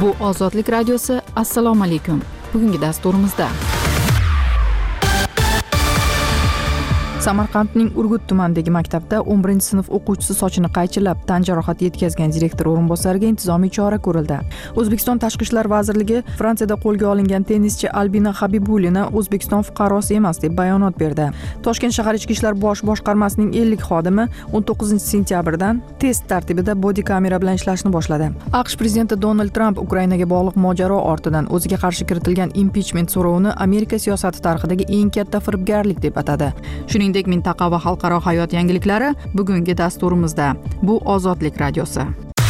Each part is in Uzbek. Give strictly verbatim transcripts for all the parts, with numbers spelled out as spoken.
Bu Ozodlik radiosi. Assalomu alaykum. Bugungi dasturimizda Samarqandning Urgut tumanidagi maktabda o'n birinchi sinf o'quvchisi sochini qaychilab tan jarohati yetkazgan direktor o'rinbosariga intizomiy chora ko'rildi. O'zbekiston Tashqi ishlar vazirligi Fransiyada qo'lga olingan tennischi Albina Habibulina O'zbekiston fuqarosi emas deb bayonot berdi. Toshkent shahar ichki ishlar bosh boshqarmasining ellik xodimi o'n to'qqizinchi sentyabrdan test tartibida bodi kamera bilan ishlashni boshladi. AQSh prezidenti Donald Tramp Ukrainaga bog'liq mojaro ortidan o'ziga qarshi kiritilgan impichment so'rovini Amerika siyosati tarixidagi eng katta firibgarlik deb atadi. Shuning mintaqa va xalqaro hayot yangiliklari bugungi dasturimizda. Bu Ozodlik radiosi.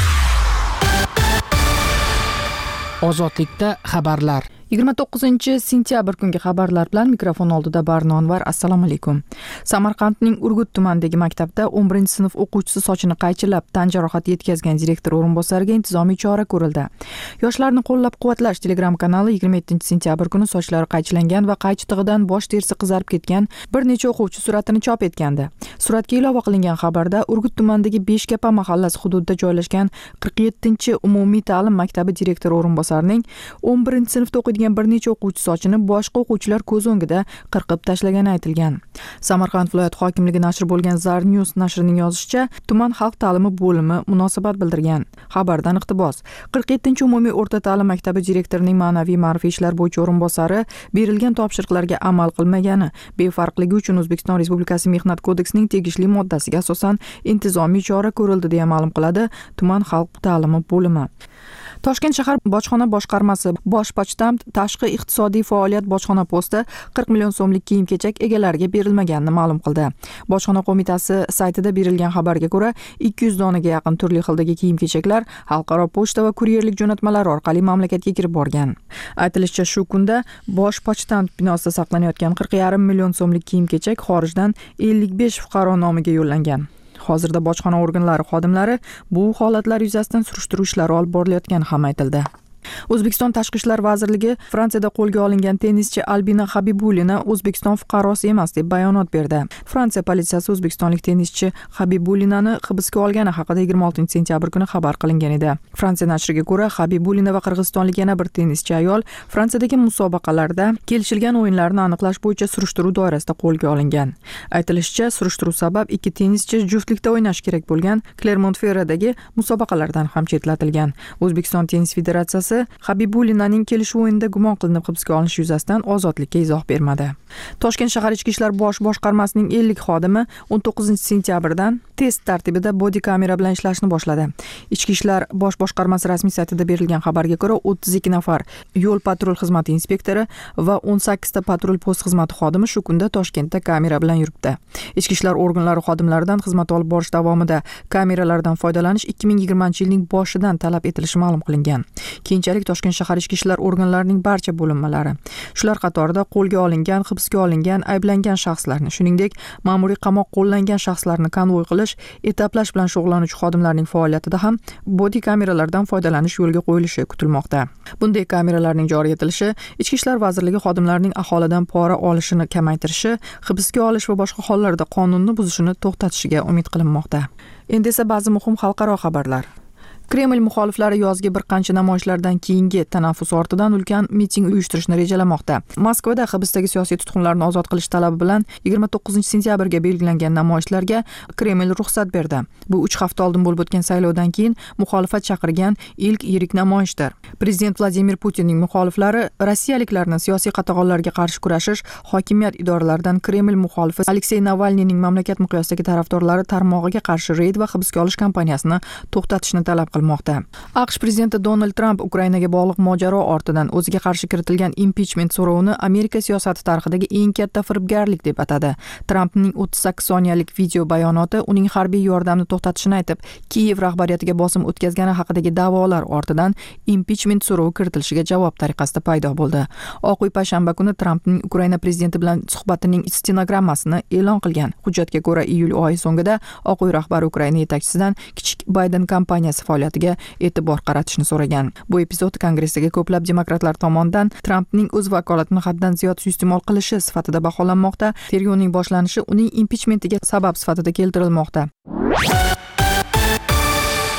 Ozodlikda xabarlar. yigirma to'qqizinchi sentyabr kungi xabarlar bilan mikrofon oldida Barno Anvar. Assalomu alaykum. Samarqandning Urgut tumanidagi maktabda o'n birinchi sinf o'quvchisi sochini qaychilab tan jarohati yetkazgan direktor o'rinbosariga intizomiy chora ko'rildi. Yoshlarni qo'llab-quvvatlash Telegram kanali yigirma yettinchi sentyabr kuni sochlari qaychilangan va qaychi tig'idan bosh terisi qizarib ketgan bir necha o'quvchi suratini chop etgandi. Suratga ilova qilingan xabarda Urgut tumanidagi Beshkapa mahallasi hududida joylashgan qirq yettinchi umumiy ta'lim maktabi direktor o'rinbosarining o'n birinchi sinfda o'qiydigan bir necha o'quvchi sochini boshqa o'quvchilar ko'z o'ngida qirqib tashlagani aytilgan. Samarqand viloyat hokimligi nashri bo'lgan Zar News nashrining yozishicha, tuman xalq ta'limi bo'limi munosabat bildirgan. Xabardan iqtibos: qirq yettinchi umumiy o'rta ta'lim maktabi direktorining ma'naviy ma'rifiy ishlar bo'yicha o'rinbosari berilgan topshiriqlarga amal qilmagani, befarqligi uchun O'zbekiston Respublikasi Mehnat kodeksining tegishli moddasiga asosan intizomiy chora ko'rildi deya ma'lum qiladi tuman xalq ta'limi bo'limi. Toshkent shahar bojxona boshqarmasi bosh pochtam tashqi iqtisodiy faoliyat bojxona posti qirq million so'mlik kiyim-kechak egalariga berilmaganini ma'lum qildi. Bojxona qo'mitasi saytida berilgan xabarga ko'ra, ikki yuz donaga yaqin turli xildagi kiyim-kechaklar xalqaro pochta va kuryerlik jo'natmalari orqali mamlakatga kirib borgan. Aytilishicha, shu kunda bosh pochtam binosida saqlanayotgan qirq yarim million so'mlik kiyim-kechak xorijdan ellik besh fuqaro nomiga yo'llangan. Hozirda bojxona organlari xodimlari bu holatlar yuzasidan surishtiruv ishlari olib borilayotgani ham aytildi. O'zbekiston Tashqi ishlar vazirligi Fransiyada qo'lga olingan tennischi Albina Habibulina O'zbekiston fuqarosi emas deb bayonot berdi. Fransiya politsiyasi o'zbekistonlik tennischi Habibulinani hibsga olgani haqida yigirma oltinchi sentyabr kuni xabar qilingan edi. Fransiya nashriga ko'ra, Habibulina va qirg'izistonlik yana bir tennischi ayol Fransiyadagi musobaqalarda kelishilgan o'yinlarni aniqlash bo'yicha surishtiruv doirasida qo'lga olingan. Aytilishicha, surishtiruv sabab ikki tennischi juftlikda o'ynash kerak bo'lgan Clermont-Ferrandagi musobaqalardan ham chetlatilgan. O'zbekiston tennis federatsiyasi Habibulinaning kelishuv o'yinida gumon qilinib hibsga olinishi yuzasidan ozodlikka izoh bermadi. Toshkent shahar ichki ishlar bosh boshqarmasining ellik xodimi o'n to'qqizinchi sentyabrdan test tartibida bodi kamera bilan ishlashni boshladi. Ichki ishlar bosh boshqarmasi rasmiy saytida berilgan xabarga ko'ra, o'ttiz ikki nafar yo'l patrul xizmati inspektori va o'n sakkizta patrul post xizmati xodimi shu kunda Toshkentda kamera bilan yuribdi. Ichki ishlar organlari xodimlaridan xizmat olib borish davomida kameralardan foydalanish ikki ming yigirmanchi yilning boshidan talab etilishi ma'lum qilingan. Keyinchalik Toshkent shahar ichki ishlar organlarining barcha bo'linmalari, shular qatorida qo'lga olingan, hibsga olingan, ayblangan shaxslarni, shuningdek, ma'muriy qamoq qo'llangan shaxslarni konvoy qilish, etaplash bilan shug'ullanuvchi xodimlarning faoliyatida ham bodi kameralardan foydalanish yo'lga qo'yilishi kutilmoqda. Bunday kameralarning joriy etilishi Ichki ishlar vazirligi xodimlarining aholidan pora olishini kamaytirishi, hibsga olish va boshqa hollarda qonunni buzishini to'xtatishiga umid qilinmoqda. Endi esa ba'zi muhim xalqaro xabarlar. Kreml muxoliflari yozgi bir qancha namoyishlardan keyingi tanaffus ortidan ulkan miting uyushtirishni rejalamoqda. Moskvada hibsdagi siyosiy tutqunlarni ozod qilish talabi bilan yigirma to'qqizinchi sentyabrga belgilangan namoyishlarga Kreml ruxsat berdi. Bu uch hafta oldin bo'lib o'tgan saylovdan keyin muxolifat chaqirgan ilk yirik namoyishdir. Prezident Vladimir Putinning muxoliflari rossiyaliklarni siyosiy qatag'onlarga qarshi kurashish hokimiyat idoralaridan Kreml muxolifi Aleksey Navalniyning mamlakat miqyosidagi tarafdorlari tarmog'iga qarshi reyd va hibsga olish kampaniyasini to'xtatishni talab qildi. AQSh prezidenti Donald Tramp Ukrainaga bog'liq mojaro ortidan o'ziga qarshi kiritilgan impichment so'rovini Amerika siyosati tarixidagi eng katta firibgarlik deb atadi. Trampning o'ttiz sakkiz soniyalik video bayonoti uning harbiy yordamni to'xtatishini aytib, Kiyev rahbariyatiga bosim o'tkazgani haqidagi da'volar ortidan impichment so'rovi kiritilishiga javob tariqasida paydo bo'ldi. Oq uy payshanba kuni Trampning Ukraina prezidenti bilan suhbatining stenogrammasini e'lon qilgan. Hujjatga ko'ra, iyul oyi so'ngida Oq uy rahbari Ukraina yetakchisidan kichik Bayden kampaniyasi faoliyati faoliyatiga e'tibor qaratishni so'ragan. Bu epizod Kongressdagi ko'plab demokratlar tomonidan Trampning o'z vakolatini haddan ziyod suiiste'mol qilishi sifatida baholanmoqda. Tergovning boshlanishi uning impichmentiga sabab sifatida keltirilmoqda.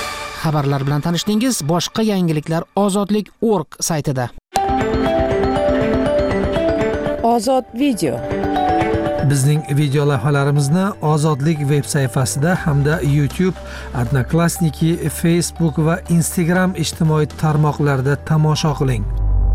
xabarlar bilan tanishdingiz. Boshqa yangiliklar ozodlik nokta org saytida. Ozod video. Bizning video lavhalarimizni Ozodlik veb sayfasida hamda YouTube, Odnoklassniki, Facebook va Instagram ijtimoiy tarmoqlarida tomosha qiling.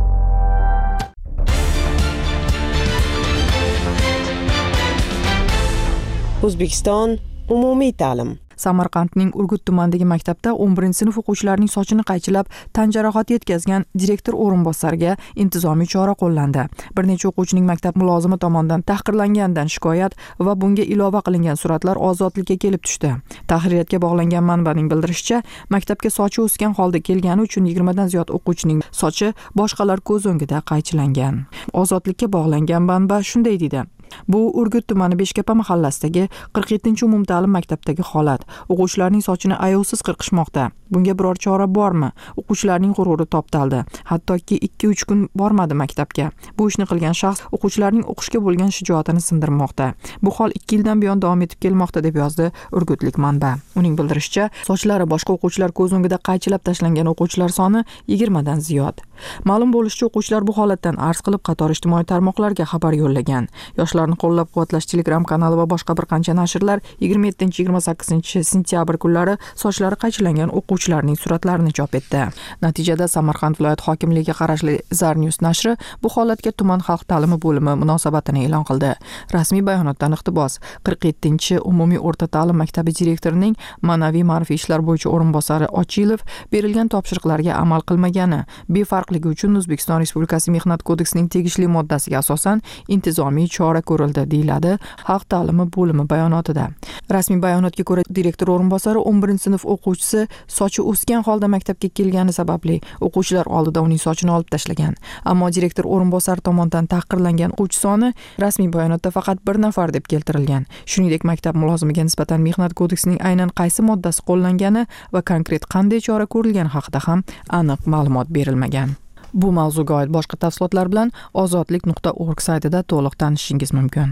O'zbekiston umumiy ta'lim. Samarqandning Urgut tumanidagi maktabda o'n birinchi sinf o'quvchilarining sochini qaychilab tan jarohati yetkazgan direktor o'rinbosariga intizomiy chora qo'llandi. Bir necha o'quvchining maktab mulozimi tomonidan tahqirlanganidan shikoyat va bunga ilova qilingan suratlar ozodlikka kelib tushdi. Tahririyatga bog'langan manbaning bildirishicha, maktabga sochi o'sgan holda kelgani uchun yigirmadan ziyod o'quvchining sochi boshqalar ko'z o'ngida qaychilangan. Ozodlikka bog'langan manba shunday deydi: Bu Urgut tumani Beshkapa mahallasidagi qirq yettinchi umumta'lim maktabdagi holat. O'quvchilarning sochini ayovsiz qirqishmoqda. Bunga biror chora bormi? O'quvchilarning g'ururi toptaldi. Hattoki ikki uch kun bormadi maktabga. Bu ishni qilgan shaxs o'quvchilarning o'qishga bo'lgan shijoatini sindirmoqda. Bu hol ikki yildan buyon davom etib kelmoqda, deb yozdi urgutlik manba. Uning bildirishicha, sochlari boshqa o'quvchilar ko'z o'ngida qaychilab tashlangan o'quvchilar soni yigirmadan ziyod. Ma'lum bo'lishicha, o'quvchilar bu holatdan arz qilib qator ijtimoiy tarmoqlarga xabar yo'llagan. Yoshlarni qo'llab-quvvatlash Telegram kanali va boshqa bir qancha nashrlar yigirma yettinchi yigirma sakkizinchi sentyabr kunlari sochlari qaychilangan o'quvchilarning suratlarini chop etdi. Natijada Samarqand viloyat hokimligiga qarashli Zarnews nashri bu holatga tuman xalq ta'limi bo'limi munosabatini e'lon qildi. Rasmiy bayonotdan iqtibos: qirq yettinchi umumiy o'rta ta'lim maktabi direktorining ma'naviy ma'rifiy ishlar bo'yicha o'rinbosari Ochilov berilgan topshiriqlarga amal qilmagani, befarqligi uchun O'zbekiston Respublikasi Mehnat kodeksining tegishli moddasiga asosan intizomiy chora ko'rildi, deyiladi xalq ta'limi bo'limi bayonotida. Rasmiy bayonotga ko'ra, direktor o'rinbosari o'n birinchi sinf o'quvchisi sochi o'sgan holda maktabga kelgani sababli o'quvchilar oldida uning sochini olib tashlagan. Ammo direktor o'rinbosari tomonidan tahqirlangan o'quvchi soni rasmiy bayonotda faqat bir nafar deb keltirilgan. Shuningdek, maktab mulozimiga nisbatan Mehnat kodeksining aynan qaysi moddasi qo'llangani va konkret qanday chora ko'rilgani haqida ham aniq ma'lumot berilmagan. Bu mavzuga oid boshqa tafsilotlar bilan ozodlik nuqta org saytida to'liq tanishishingiz mumkin.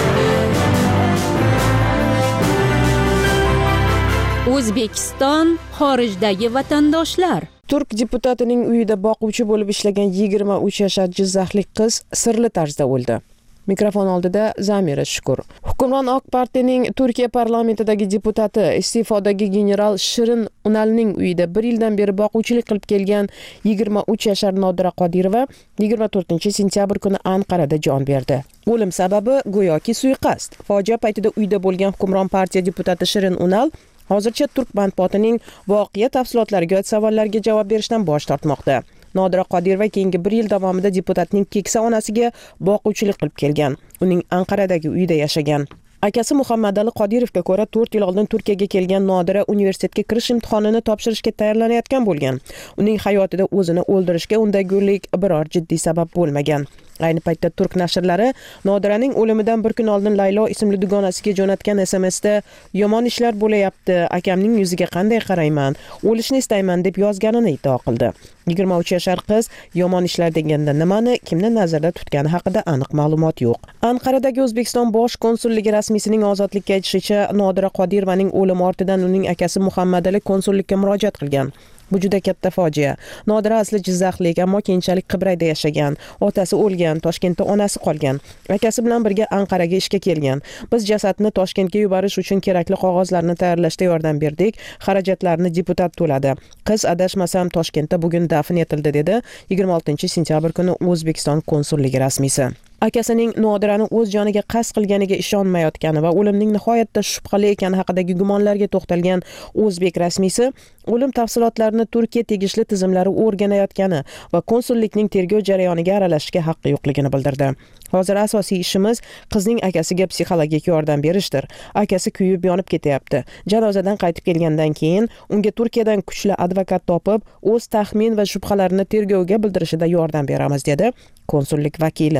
O'zbekiston xorijdagi vatandoshlar. Turk deputatining uyida boquvchi bo'lib ishlagan yigirma uch yashar jizzaxlik qiz sirli tarzda o'ldi. Mikrofon oldida Zamira Shukur. Hukmron Oq partiyaning Turkiya parlamentidagi deputati, iste'fodagi general Shirin Unalning uyida bir yildan beri boquvchilik qilib kelgan yigirma uch yashar Nodira Qodirova yigirma to'rtinchi sentyabr kuni Anqarada jon berdi. O'lim sababi go'yoki suiqasd. Fojia paytida uyda bo'lgan hukmron partiya deputati Shirin Unal hozircha Turk matbuotining voqea tafsilotlariga oid savollarga javob berishdan bosh tortmoqda. Nodira Qodirova keyingi bir yil davomida deputatning keksa onasiga boquvchilik qilib kelgan. Uning Anqaradagi uyida yashagan. Akasi Muhammadali Qodirovga ko'ra, to'rt yil oldin Turkiyaga kelgan Nodira universitetga kirish imtihonini topshirishga tayyorlanayotgan bo'lgan. Uning hayotida o'zini o'ldirishga undagulik biror jiddiy sabab bo'lmagan. Ayni paytda Turk nashrlari Nodiraning o'limidan bir kun oldin Laylo ismli dugonasiga jo'natgan S M S da "Yomon ishlar bo'layapti, akamning yuziga qanday qarayman, o'lishni istayman" deb yozganini iddao qildi. yigirma uch yashar qiz yomon ishlar deganda nimani, kimni nazarda tutgani haqida aniq ma'lumot yo'q. Anqaradagi O'zbekiston bosh konsulligi rasmiysining ozodlikka aytishicha, Nodira Qodirovaning o'limi ortidan uning akasi Muhammadali konsullikka murojaat qilgan. Bu juda katta fojia. Nodira asli Jizzaxlik, ammo keyinchalik Qibrayda yashagan. Otasi o'lgan, Toshkentda onasi qolgan. Akasi bilan birga Anqaraga ishga kelgan. Biz jasadni Toshkentga yuborish uchun kerakli qog'ozlarni tayyorlashda yordam berdik. Xarajatlarni deputat to'ladi. Qiz adashmasam Toshkentda bugun dafn etildi, dedi yigirma oltinchi sentyabr kuni O'zbekiston konsulligi rasmiysi. Akasining Nodirani o'z joniga qasd qilganiga ishonmayotgani va o'limning nihoyatda shubhali ekani haqidagi gumonlarga to'xtalgan o'zbek rasmiysi o'lim tafsilotlarini Turkiya tegishli tizimlari o'rganayotgani va konsullikning tergov jarayoniga aralashishga haqqi yo'qligini bildirdi. Hozir asosiy ishimiz qizning akasiga psixologik yordam berishdir. Akasi kuyib yonib ketyapti. Janozadan qaytib kelgandan keyin unga Turkiyadan kuchli advokat topib, o'z taxmin va shubhalarini tergovga bildirishida yordam beramiz, dedi konsullik vakili.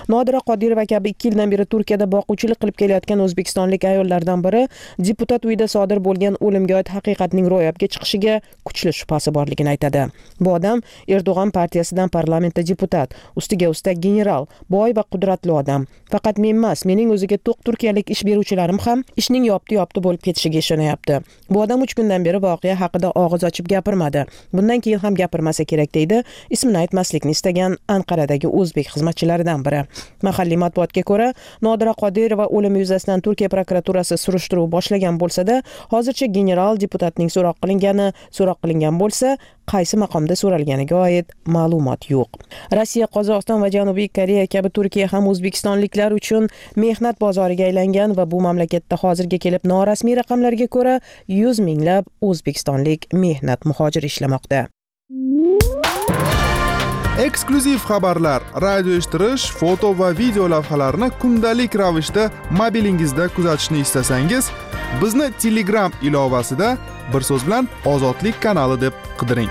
Nodira Qodirova kabi ikki yildan beri Turkiyada boquvchilik qilib kelayotgan o'zbekistonlik ayollardan biri deputat uyida sodir bo'lgan o'limga oid haqiqatning ro'yobga chiqishiga kuchli shubhasi borligini aytadi. Bu odam Erdo'g'an partiyasidan parlamentda deputat, ustiga ustak general, boy va qudratli odam. Faqat men emas, mening o'ziga to'q turkiyalik ish beruvchilarim ham ishning yopti-yopti bo'lib ketishiga ishonyapti. Bu odam uch kundan beri voqea haqida og'iz ochib gapirmadi. Bundan keyin ham gapirmasa kerak deydi ismini aytmaslikni istagan Anqaradagi o'zbek xizmatchilaridan biri. Mahalliy matbuotga ko'ra, Nodira Qodirova o'limi yuzasidan Turkiya prokuraturasi surishtiruv boshlagan bo'lsa-da, hozircha general deputatning so'roq qilingani, so'roq qilingan bo'lsa, qaysi maqomda so'ralganiga oid ma'lumot yo'q. Rossiya, Qozog'iston va Janubiy Koreya kabi Turkiya ham o'zbekistonliklar uchun mehnat bozoriga aylangan va bu mamlakatda hozirga kelib norasmiy raqamlarga ko'ra yuz minglab o'zbekistonlik mehnat muhojiri ishlamoqda. Eksklyuziv xabarlar, radio eshittirish, foto va video lavhalarni kundalik ravishda mobilingizda kuzatishni istasangiz, bizni Telegram ilovasida bir so'z bilan Ozodlik kanali deb qidiring.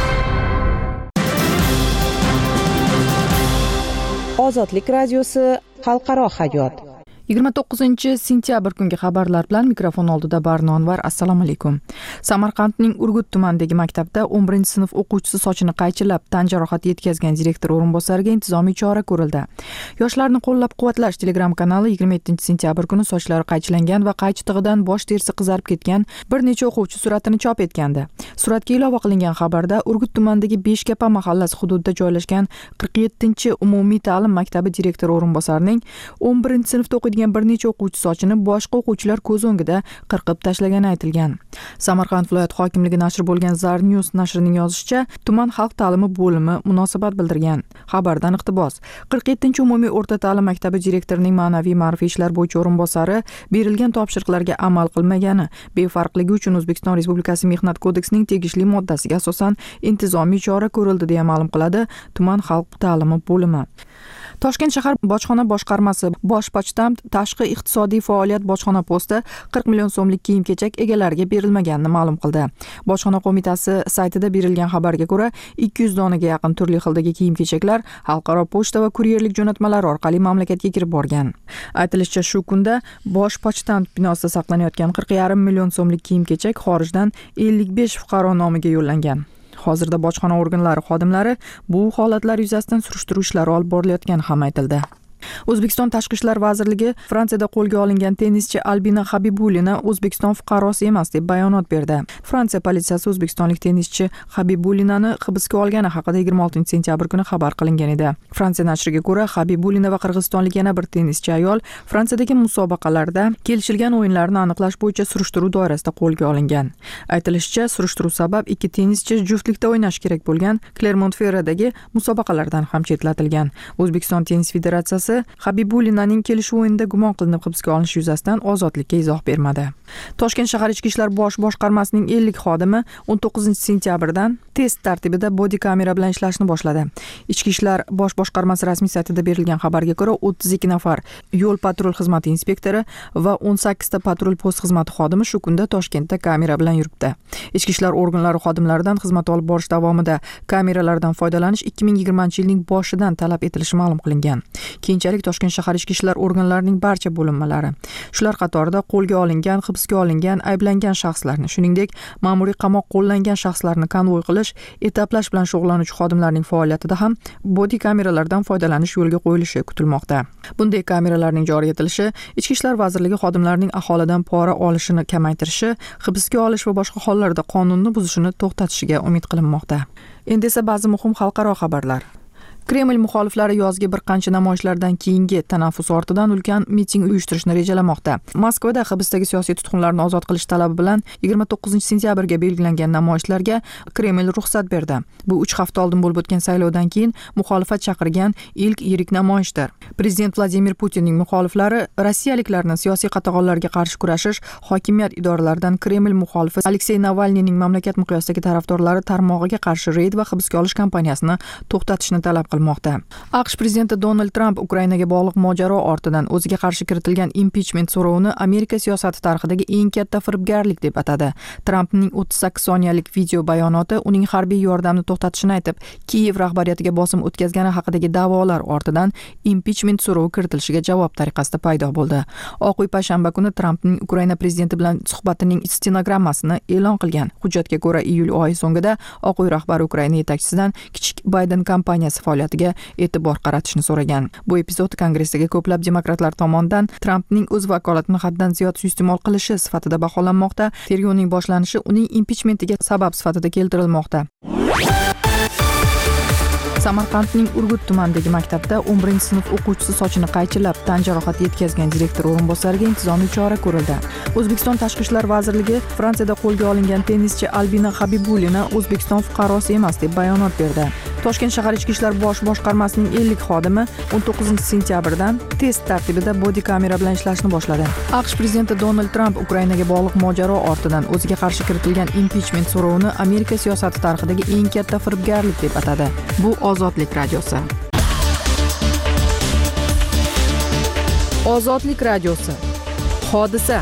Ozodlik radiosi, xalqaro hayot. yigirma to'qqizinchi sentyabr kungi xabarlar bilan mikrofon oldida Barno Anvar. Assalomu alaykum. Samarqandning Urgut tumanidagi maktabda o'n birinchi sinf o'quvchisi sochini qaychilab tan jarohati yetkazgan direktor o'rinbosariga intizomiy chora ko'rildi. Yoshlarni qo'llab-quvvatlash Telegram kanali yigirma yettinchi sentyabr kuni sochlari qaychilangan va qaychi tig'idan bosh terisi qizarib ketgan bir necha o'quvchi suratini chop etgandi. Suratga ilova qilingan xabarda Urgut tumanidagi Beshkapa mahallasi hududida joylashgan qirq yettinchi umumiy ta'lim maktabi direktor o'rinbosarining o'n birinchi sinfda o'qiydigan bir necha o'quvchi sochini boshqa o'quvchilar ko'z o'ngida qirqib tashlagani aytilgan. Samarqand viloyat hokimligi nashri bo'lgan Zar News nashrining yozishicha, tuman xalq ta'limi bo'limi munosabat bildirgan. Xabardan iqtibos. qirq yettinchi umumiy o'rta ta'lim maktabi direktorining ma'naviy ma'rifiy ishlar bo'yicha o'rinbosari berilgan topshiriqlarga amal qilmagani, befarqligi uchun O'zbekiston Respublikasi Mehnat kodeksining tegishli moddasiga asosan intizomiy chora ko'rildi deya ma'lum qiladi tuman xalq ta'limi bo'limi. Toshkent shahar bojxona boshqarmasi bosh pochtam tashqi iqtisodiy faoliyat bojxona posti qirq million so'mlik kiyim-kechak egalariga berilmaganini ma'lum qildi. Bojxona qo'mitasi saytida berilgan xabarga ko'ra, ikki yuz donaga yaqin turli xildagi kiyim-kechaklar xalqaro pochta va kuryerlik jo'natmalari orqali mamlakatga kirib borgan. Aytilishicha, shu kunda bosh pochtam binosida saqlanayotgan qirq yarim million so'mlik kiyim-kechak xorijdan ellik besh fuqaro nomiga yo'llangan. Hozirda bojxona organlari xodimlari bu holatlar yuzasidan surishtiruv ishlari olib borilayotgani ham aytildi. O'zbekiston Tashqi ishlar vazirligi Fransiyada qo'lga olingan tennischi Albina Habibulina O'zbekiston fuqarosi emas deb bayonot berdi. Fransiya politsiyasi o'zbekistonlik tennischi Habibulinani hibsga olgani haqida yigirma oltinchi sentyabr kuni xabar qilingan edi. Fransiya nashriga ko'ra, Habibulina va qirg'izistonlik yana bir tennischi ayol Fransiyadagi musobaqalarda kelishilgan o'yinlarni aniqlash bo'yicha surishtiruv doirasida qo'lga olingan. Aytilishicha, surishtiruv sabab ikki tennischi juftlikda o'ynash kerak bo'lgan Clermont-Ferrandagi musobaqalardan ham chetlatilgan. O'zbekiston tennis federatsiyasi Habibulinaning kelishuv o'yinida gumon qilinib hibsga olinishi yuzasidan ozodlikka izoh bermadi. Toshkent shahar ichki ishlar bosh boshqarmasining ellik xodimi o'n to'qqizinchi sentyabrdan test tartibida body kamera bilan ishlashni boshladi. Ichki ishlar bosh boshqarmasi rasmiy saytida berilgan xabarga ko'ra, o'ttiz ikki nafar yo'l patrul xizmati inspektori va o'n sakkizta patrul post xizmati xodimi shu kunda Toshkentda kamera bilan yuribdi. Ichki ishlar organlari xodimlaridan xizmat olib borish davomida kameralardan foydalanish ikki ming yigirmanchi yilning boshidan talab etilishi ma'lum qilingan. Keyinchalik Toshkent shahar ichki ishlar organlarining barcha bo'linmalari, shular qatorida qo'lga olingan, hibsga olingan, ayblangan shaxslarni, shuningdek, ma'muriy qamoq qo'llangan shaxslarni konvoy qilish, etaplash bilan shug'ullanuvchi xodimlarning faoliyatida ham body kameralardan foydalanish yo'lga qo'yilishi kutilmoqda. Bunday kameralarning joriy etilishi Ichki ishlar vazirligi xodimlarining aholidan pora olishini kamaytirishi, hibsga olish va boshqa hollarda qonunni buzishini to'xtatishiga umid qilinmoqda. Endi esa ba'zi muhim xalqaro xabarlar. Kreml muxoliflari yozgi bir qancha namoyishlardan keyingi tanaffus ortidan ulkan miting uyushtirishni rejalamoqda. Moskvada hibsdagi siyosiy tutqunlarni ozod qilish talabi bilan yigirma to'qqizinchi sentyabrga belgilangan namoyishlarga Kreml ruxsat berdi. Bu uch hafta oldin bo'lib o'tgan saylovdan keyin muxolifat chaqirgan ilk yirik namoyishdir. Prezident Vladimir Putinning muxoliflari rossiyaliklarni siyosiy qatag'onlarga qarshi kurashish hokimiyat idoralaridan Kreml muxolifi Aleksey Navalniyning mamlakat miqyosidagi tarafdorlari tarmog'iga qarshi reyd va hibsga olish kampaniyasini to'xtatishni talab qilmoqda. AQSh prezidenti Donald Tramp Ukrainaga bog'liq mojaro ortidan o'ziga qarshi kiritilgan impichment so'rovini Amerika siyosati tarixidagi eng katta firibgarlik deb atadi. Trampning o'ttiz sakkiz soniyalik video bayonoti uning harbiy yordamni to'xtatishini aytib, Kiyev rahbariyatiga bosim o'tkazgani haqidagi da'volar ortidan impichment so'rovi kiritilishiga javob tariqasida paydo bo'ldi. Oq uy payshanba kuni Trampning Ukraina prezidenti bilan suhbatining stenogrammasini e'lon qilgan. Hujjatga ko'ra iyul oyi so'ngida Oq uy rahbari Ukraina yetakchisidan kichik Biden kampaniyasi faoliyatiga e'tibor qaratishni so'ragan. Bu epizod Kongressdagi ko'plab demokratlar tomonidan Trampning o'z vakolatini haddan ziyod suiiste'mol qilishi sifatida baholanmoqda. Tergovning boshlanishi uning impichmentiga sabab sifatida keltirilmoqda. Samarqandning Urgut tumanidagi maktabda o'n birinchi sinf o'quvchisi sochini qaychilab tan jarohati yetkazgan direktor o'rinbosariga intizomiy chora ko'rildi. O'zbekiston Tashqi ishlar vazirligi Fransiyada qo'lga olingan tennischi Albina Habibulina O'zbekiston fuqarosi emas deb bayonot berdi. Toshkent shahar ichki ishlar bosh boshqarmasining ellik xodimi o'n to'qqizinchi sentyabrdan test tartibida bodi kamera bilan ishlashni boshladi. AQSh prezidenti Donald Tramp Ukrainaga bog'liq mojaro ortidan o'ziga qarshi kiritilgan impichment so'rovini Amerika siyosati tarixidagi eng katta firibgarlik deb atadi. Bu Ozodlik radiosi. Ozodlik radiosi. Hodisa.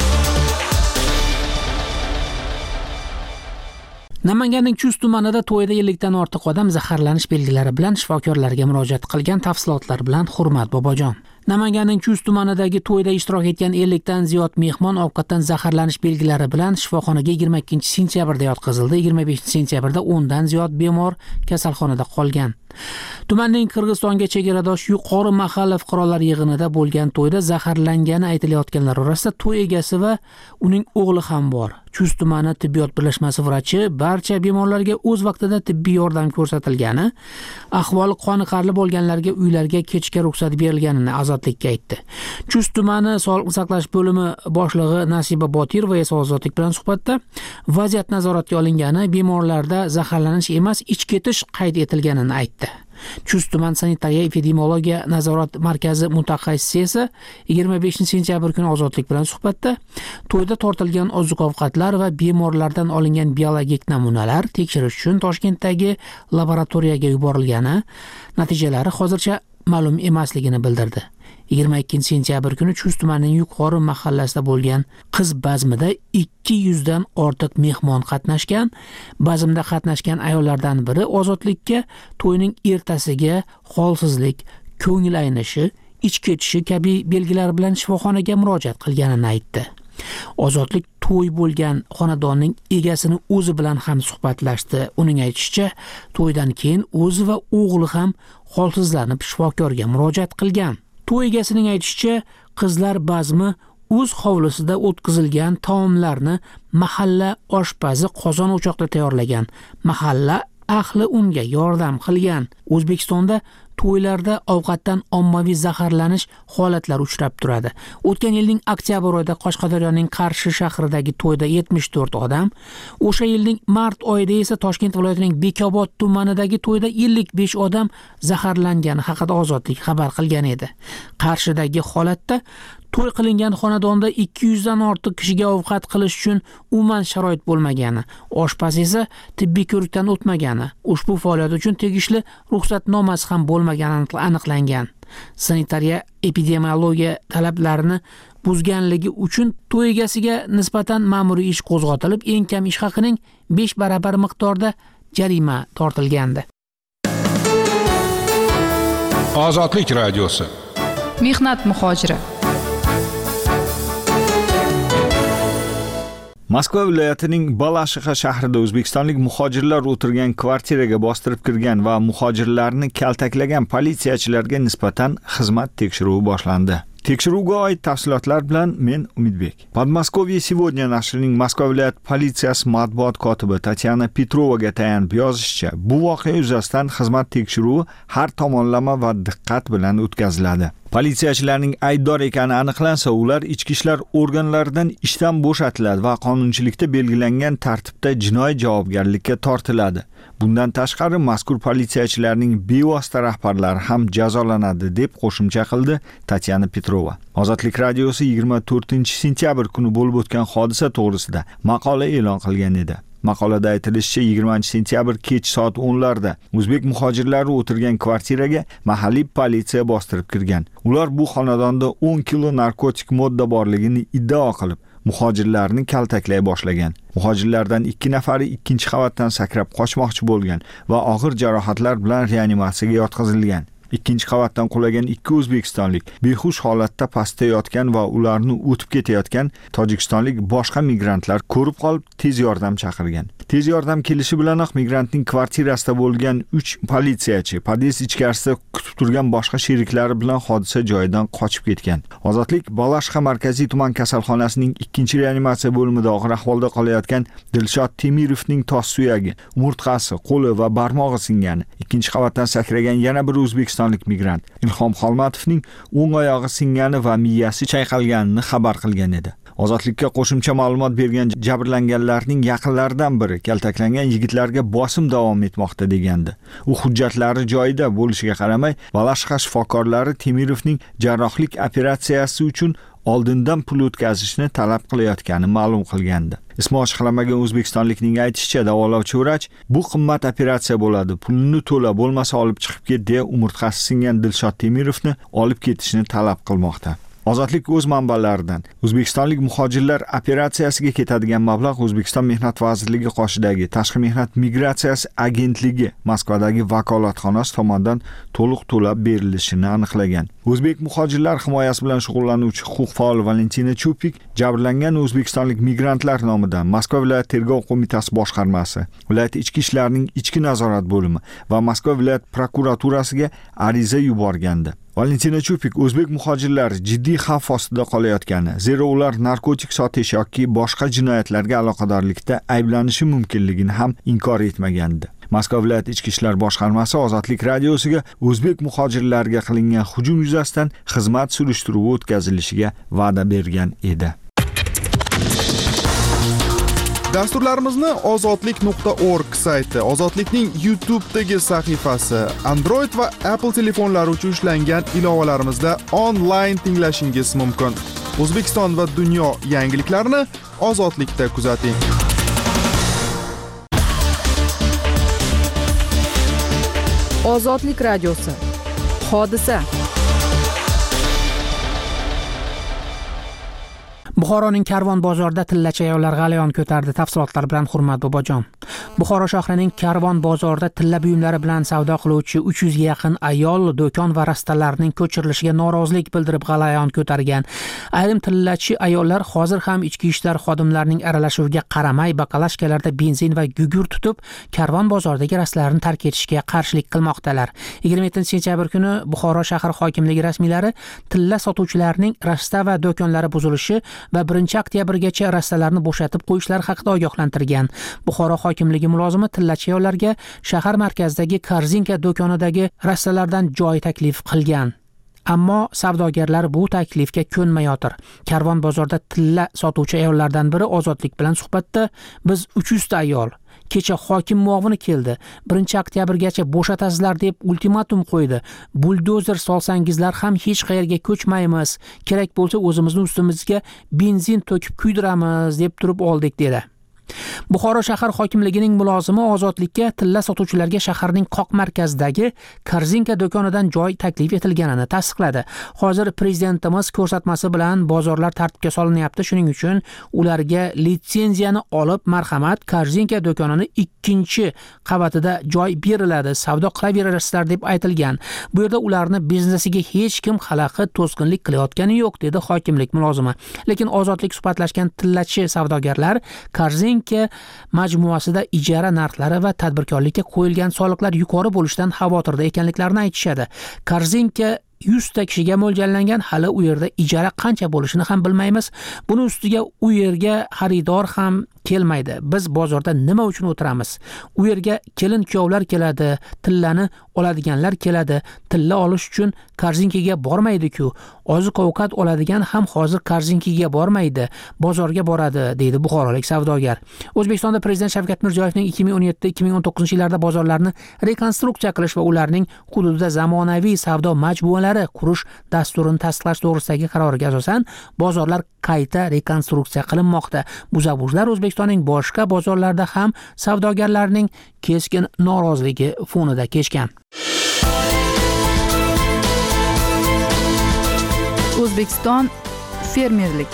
Namanganning Chust tumanida to'yda ellikdan ortiq odam zaharlanish belgilari bilan shifokorlarga murojaat qilgan. Tafsilotlar bilan Hurmat Bobojon. Namanganning Chust tumanidagi to'yda ishtirok etgan ellikdan ziyod mehmon ovqatdan zaharlanish belgilari bilan shifoxonaga yigirma ikkinchi sentyabrda yotqizildi. yigirma beshinchi sentyabrda o'ndan ziyod bemor kasalxonada qolgan. Tumanning Qirg'izistonga chegaradosh yuqori mahalla fuqarolar yig'inida bo'lgan to'yda zaharlangani aytilayotganlar orasida to'y egasi va uning o'g'li ham bor. Chust tumani tibbiyot birlashmasi vrachi barcha bemorlarga o'z vaqtida tibbiy yordam ko'rsatilgani, ahvoli qoniqarli bo'lganlarga uylarga ketishga ruxsat berilganini Ozodlikka aytdi. Chust tumani sog'liqni saqlash bo'limi boshlig'i Nasiba Botirova esa Ozodlik bilan suhbatda vaziyat nazoratga olingani, bemorlarda zaharlanish emas, ich ketish qayd etilganini aytdi. Chust tuman sanitariya epidemiologiya nazorat markazi mutaxassisi esa yigirma beshinchi sentyabr kuni Ozodlik bilan suhbatda to'yda tortilgan oziq-ovqatlar va bemorlardan olingan biologik namunalar tekshirish uchun Toshkentdagi laboratoriyaga yuborilgani, natijalari hozircha ma'lum emasligini bildirdi. yigirma ikkinchi sentyabr kuni Chust tumanining yuqori mahallasida bo'lgan qiz bazmida ikki yuzdan ortiq mehmon qatnashgan. Bazmda qatnashgan ayollardan biri Ozodlikka to'yning ertasiga holsizlik, ko'ngil aynishi, ich ketishi kabi belgilar bilan shifoxonaga murojaat qilganini aytdi. Ozodlik to'y bo'lgan xonadonning egasini o'zi bilan ham suhbatlashdi. Uning aytishicha, to'ydan keyin o'zi va o'g'li ham holsizlanib shifokorga murojaat qilgan. To'y egasining aytishicha, qizlar bazmi o'z hovlisida o'tkazilgan taomlarni mahalla oshpazi qozon o'choqda tayyorlagan. Mahalla ahli unga yordam qilgan. O'zbekistonda to'ylarda ovqatdan ommaviy zaharlanish holatlari uchrab turadi. O'tgan yilning oktyabr oyida Qashqadaryoning Qarshi shahridagi to'yda yetmish to'rt odam, o'sha yilning mart oyida esa Toshkent viloyatining Bekobod tumanidagi to'yda ellik besh odam zaharlangani haqida Ozodlik xabar qilgan edi. Qarshidagi holatda to'y qilingan xonadonda ikki yuzdan ortiq kishiga ovqat qilish uchun umuman sharoit bo'lmagani, oshpaz esa tibbiy ko'rikdan o'tmagani, ushbu faoliyat uchun tegishli ruxsatnomasi ham bo'lmagani aniqlangan. Sanitariya epidemiologiya talablarini buzganligi uchun to'y egasiga nisbatan ma'muriy ish qo'zg'atilib, eng kam ish haqining besh barabar miqdorda jarima tortilgandi. Ozodlik radiosi. Mehnat muhojiri. Moskva viloyatining Balashixha shahrida o'zbekistonlik muhojirlar o'tirgan kvartiraga bostirib kirgan va muhojirlarni kaltaklagan politsiyachilarga nisbatan xizmat tekshiruvi boshlandi. Tekshiruvga oid tafsilotlar bilan men Umidbek. Podmoskvye сегодня nashrining Moskva viloyat politsiyasi matbuot kotibi Tatyana Petrovaga tayanib yozishicha, bu voqea yuzasidan xizmat tekshiruvi har tomonlama va diqqat bilan o'tkaziladi. Politsiyachilarning aybdor ekani aniqlansa, ular ichki ishlar organlaridan ishdan bo'shatiladi va qonunchilikda belgilangan tartibda jinoiy javobgarlikka tortiladi. Bundan tashqari mazkur politsiyachilarning bevosita rahbarlari ham jazolanadi deb qo'shimcha qildi Tatyana Petrova. Petrova. Ozodlik radiosi yigirma to'rtinchi sentyabr kuni bo'lib o'tgan hodisa to'g'risida maqola e'lon qilgan edi. Maqolada aytilishicha, yigirmanchi sentyabr kech soat o'nlarda o'zbek muhojirlari o'tirgan kvartiraga mahalliy politsiya bostirib kirgan. Ular bu xonadonda o'n kilo narkotik modda borligini iddao qilib, muhojirlarni kaltaklay boshlagan. Muhojirlardan ikki nafari ikkinchi qavatdan sakrab qochmoqchi bo'lgan va og'ir jarohatlar bilan reanimatsiyaga yotqizilgan. Ikkinchi qavatdan qulagan ikki o'zbekistonlik behush holatda pastda yotgan va ularni o'tib ketayotgan tojikistonlik boshqa migrantlar ko'rib qolib tez yordam chaqirgan. Tez yordam kelishi bilanoq migrantning kvartirasida bo'lgan uch politsiyachi pod'ezd ichkarisida kutib turgan boshqa sheriklari bilan hodisa joyidan qochib ketgan. Ozodlik Balashqa markaziy tuman kasalxonasining ikkinchi reanimatsiya bo'limida og'ir ahvolda qolayotgan Dilshod Temirovning tos suyagi, umurtqasi, qo'li va barmog'i singan. Ikkinchi qavatdan sakragan yana bir o'zbekistonlik migrant Ilhom Xolmatovning o'ng oyog'i singani va miyasi chayqalganini xabar qilgan edi. Ozodlikka qo'shimcha ma'lumot bergan jabrlanganlarning yaqinlaridan biri kaltaklangan yigitlarga bosim davom etmoqda degandi. U hujjatlari joyida bo'lishiga qaramay, Balashqa shifokorlari Temirovning jarrohlik operatsiyasi uchun oldindan pul o'tkazishni talab qilayotganini ma'lum qilgandi. Ismi ochiqlamagan o'zbekistonlikning aytishicha, davolovchi vrach bu qimmat operatsiya bo'ladi, pulni to'la, bo'lmasa olib chiqib ket deya umurtqasi singan Dilshod Temirovni olib ketishni talab qilmoqda. Ozodlik o'z manbalaridan O'zbekistonlik muhojirlar operatsiyasiga ketadigan mablag' O'zbekiston Mehnat vazirligi qoshidagi Tashqi mehnat migratsiyasi agentligi Moskvadagi vakolatxonasi tomonidan to'liq to'lab berilishini aniqlagan. O'zbek muhojirlar himoyasi bilan shug'ullanuvchi huquq faoli Valentina Chupik jabrlangan o'zbekistonlik migrantlar nomidan Moskva viloyat tergov qo'mitasi boshqarmasi, viloyat ichki ishlarning ichki nazorat bo'limi va Moskva viloyat prokuraturasiga ariza yuborgandi. Valentina Chupik o'zbek muhojirlari jiddiy xavf ostida qolayotgani, zero ular narkotik sotish yoki boshqa jinoyatlarga aloqadorlikda ayblanishi mumkinligini ham inkor etmagandi. Moskva viloyat ichki ishlar boshqarmasi Ozodlik radiosiga o'zbek muhojirlarga qilingan hujum yuzasidan xizmat surishtiruvi o'tkazilishiga va'da bergan edi. Dasturlarimizni ozodlik nuqta org sayti, Ozodlikning YouTube'dagi sahifasi, Android va Apple telefonlari uchun ishlangan ilovalarimizda onlayn tinglashingiz mumkin. O'zbekiston va dunyo yangiliklarini Ozodlikda kuzating. Ozodlik radiosi. Hodisa. Buxoroning Karvon bozorida tillachi ayollar g'alayon ko'tardi. Tafsilotlar bilan Hurmat Bobojon. Buxoro shahrining Karvon bozorida tilla buyumlari bilan savdo qiluvchi uch yuz ga yaqin ayol do'kon va rastalarning ko'chirilishiga norozilik bildirib g'alayon ko'targan. Ayrim tillachi ayollar hozir ham ichki ishlar xodimlarining aralashuviga qaramay bakalashkalarda benzin va gugur tutib, Karvon bozoridagi rastalarni tark etishga qarshilik qilmoqdalar. yigirma yettinchi sentyabr kuni Buxoro shahar hokimligi rasmiylari tilla sotuvchilarning rasta va do'konlari buzilishi va birinchi oktyabrgacha rastalarni bo'shatib qo'yishlari haqida ogohlantirgan. Buxoro hokimligi mulozimi tillachi ayollarga shahar markazidagi Korzinka do'konidagi rastalardan joy taklif qilgan. Ammo savdogarlar bu taklifga ko'nmayotir. Karvon bozorida tilla sotuvchi ayollardan biri Ozodlik bilan suhbatda biz uch yuz ta ayol kecha hokim muovini keldi. birinchi oktyabrgacha bo'shatasizlar deb ultimatum qo'ydi. Buldozer solsangizlar ham hech qayerga ko'chmaymiz. Kerak bo'lsa o'zimizni ustimizga benzin to'kib kuydiramiz deb turib oldik dedi. Buxoro shahar hokimligining mulozimi Ozodlikka tilla sotuvchilarga shaharning qoq markazidagi Korzinka do'konidan joy taklif etilganini tasdiqladi. Hozir prezidentimiz ko'rsatmasi bilan bozorlar tartibga solinyapti. Shuning uchun ularga litsenziyani olib, marhamat, Korzinka do'konini ikkinchi qavatida joy beriladi, savdo qilaverasizlar deb aytilgan. Bu yerda ularni biznesiga hech kim xalaqit to'sqinlik qilayotgani yo'q dedi hokimlik mulozimi. Lekin Ozodlik suhbatlashgan tillachi savdogarlar Korzinka majmuasida ijara narxlari va tadbirkorlikka qo'yilgan soliqlar yuqori bo'lishidan xavotirda ekanliklarini aytishadi. Korzinka yuz ta kishiga mo'ljallangan, hali u yerda ijara qancha bo'lishini ham bilmaymiz. Buni ustiga u yerga xaridor ham kelmaydi. Biz bozorda nima uchun o'tiramiz? U yerga kelin kuyovlar keladi, tillani oladiganlar keladi. Tilla olish uchun Korzinkaga bormaydi-ku. Oziq-ovqat oladigan ham hozir Korzinkaga bormaydi, bozorga boradi, deydi buxorolik savdogar. O'zbekistonda prezident Shavkat Mirziyoyevning ikki ming o'n yetti ikki ming o'n to'qqizinchi yillarda bozorlarni rekonstruksiya qilish va ularning hududida zamonaviy savdo majmualari qurish dasturini tasdiqlash to'g'risidagi qaroriga asosan bozorlar qayta rekonstruksiya qilinmoqda. Muzabuzlar O'zbekistonning boshqa bozorlarida ham savdogarlarning keskin noroziligi fonida kechgan. O'zbekiston fermerlik.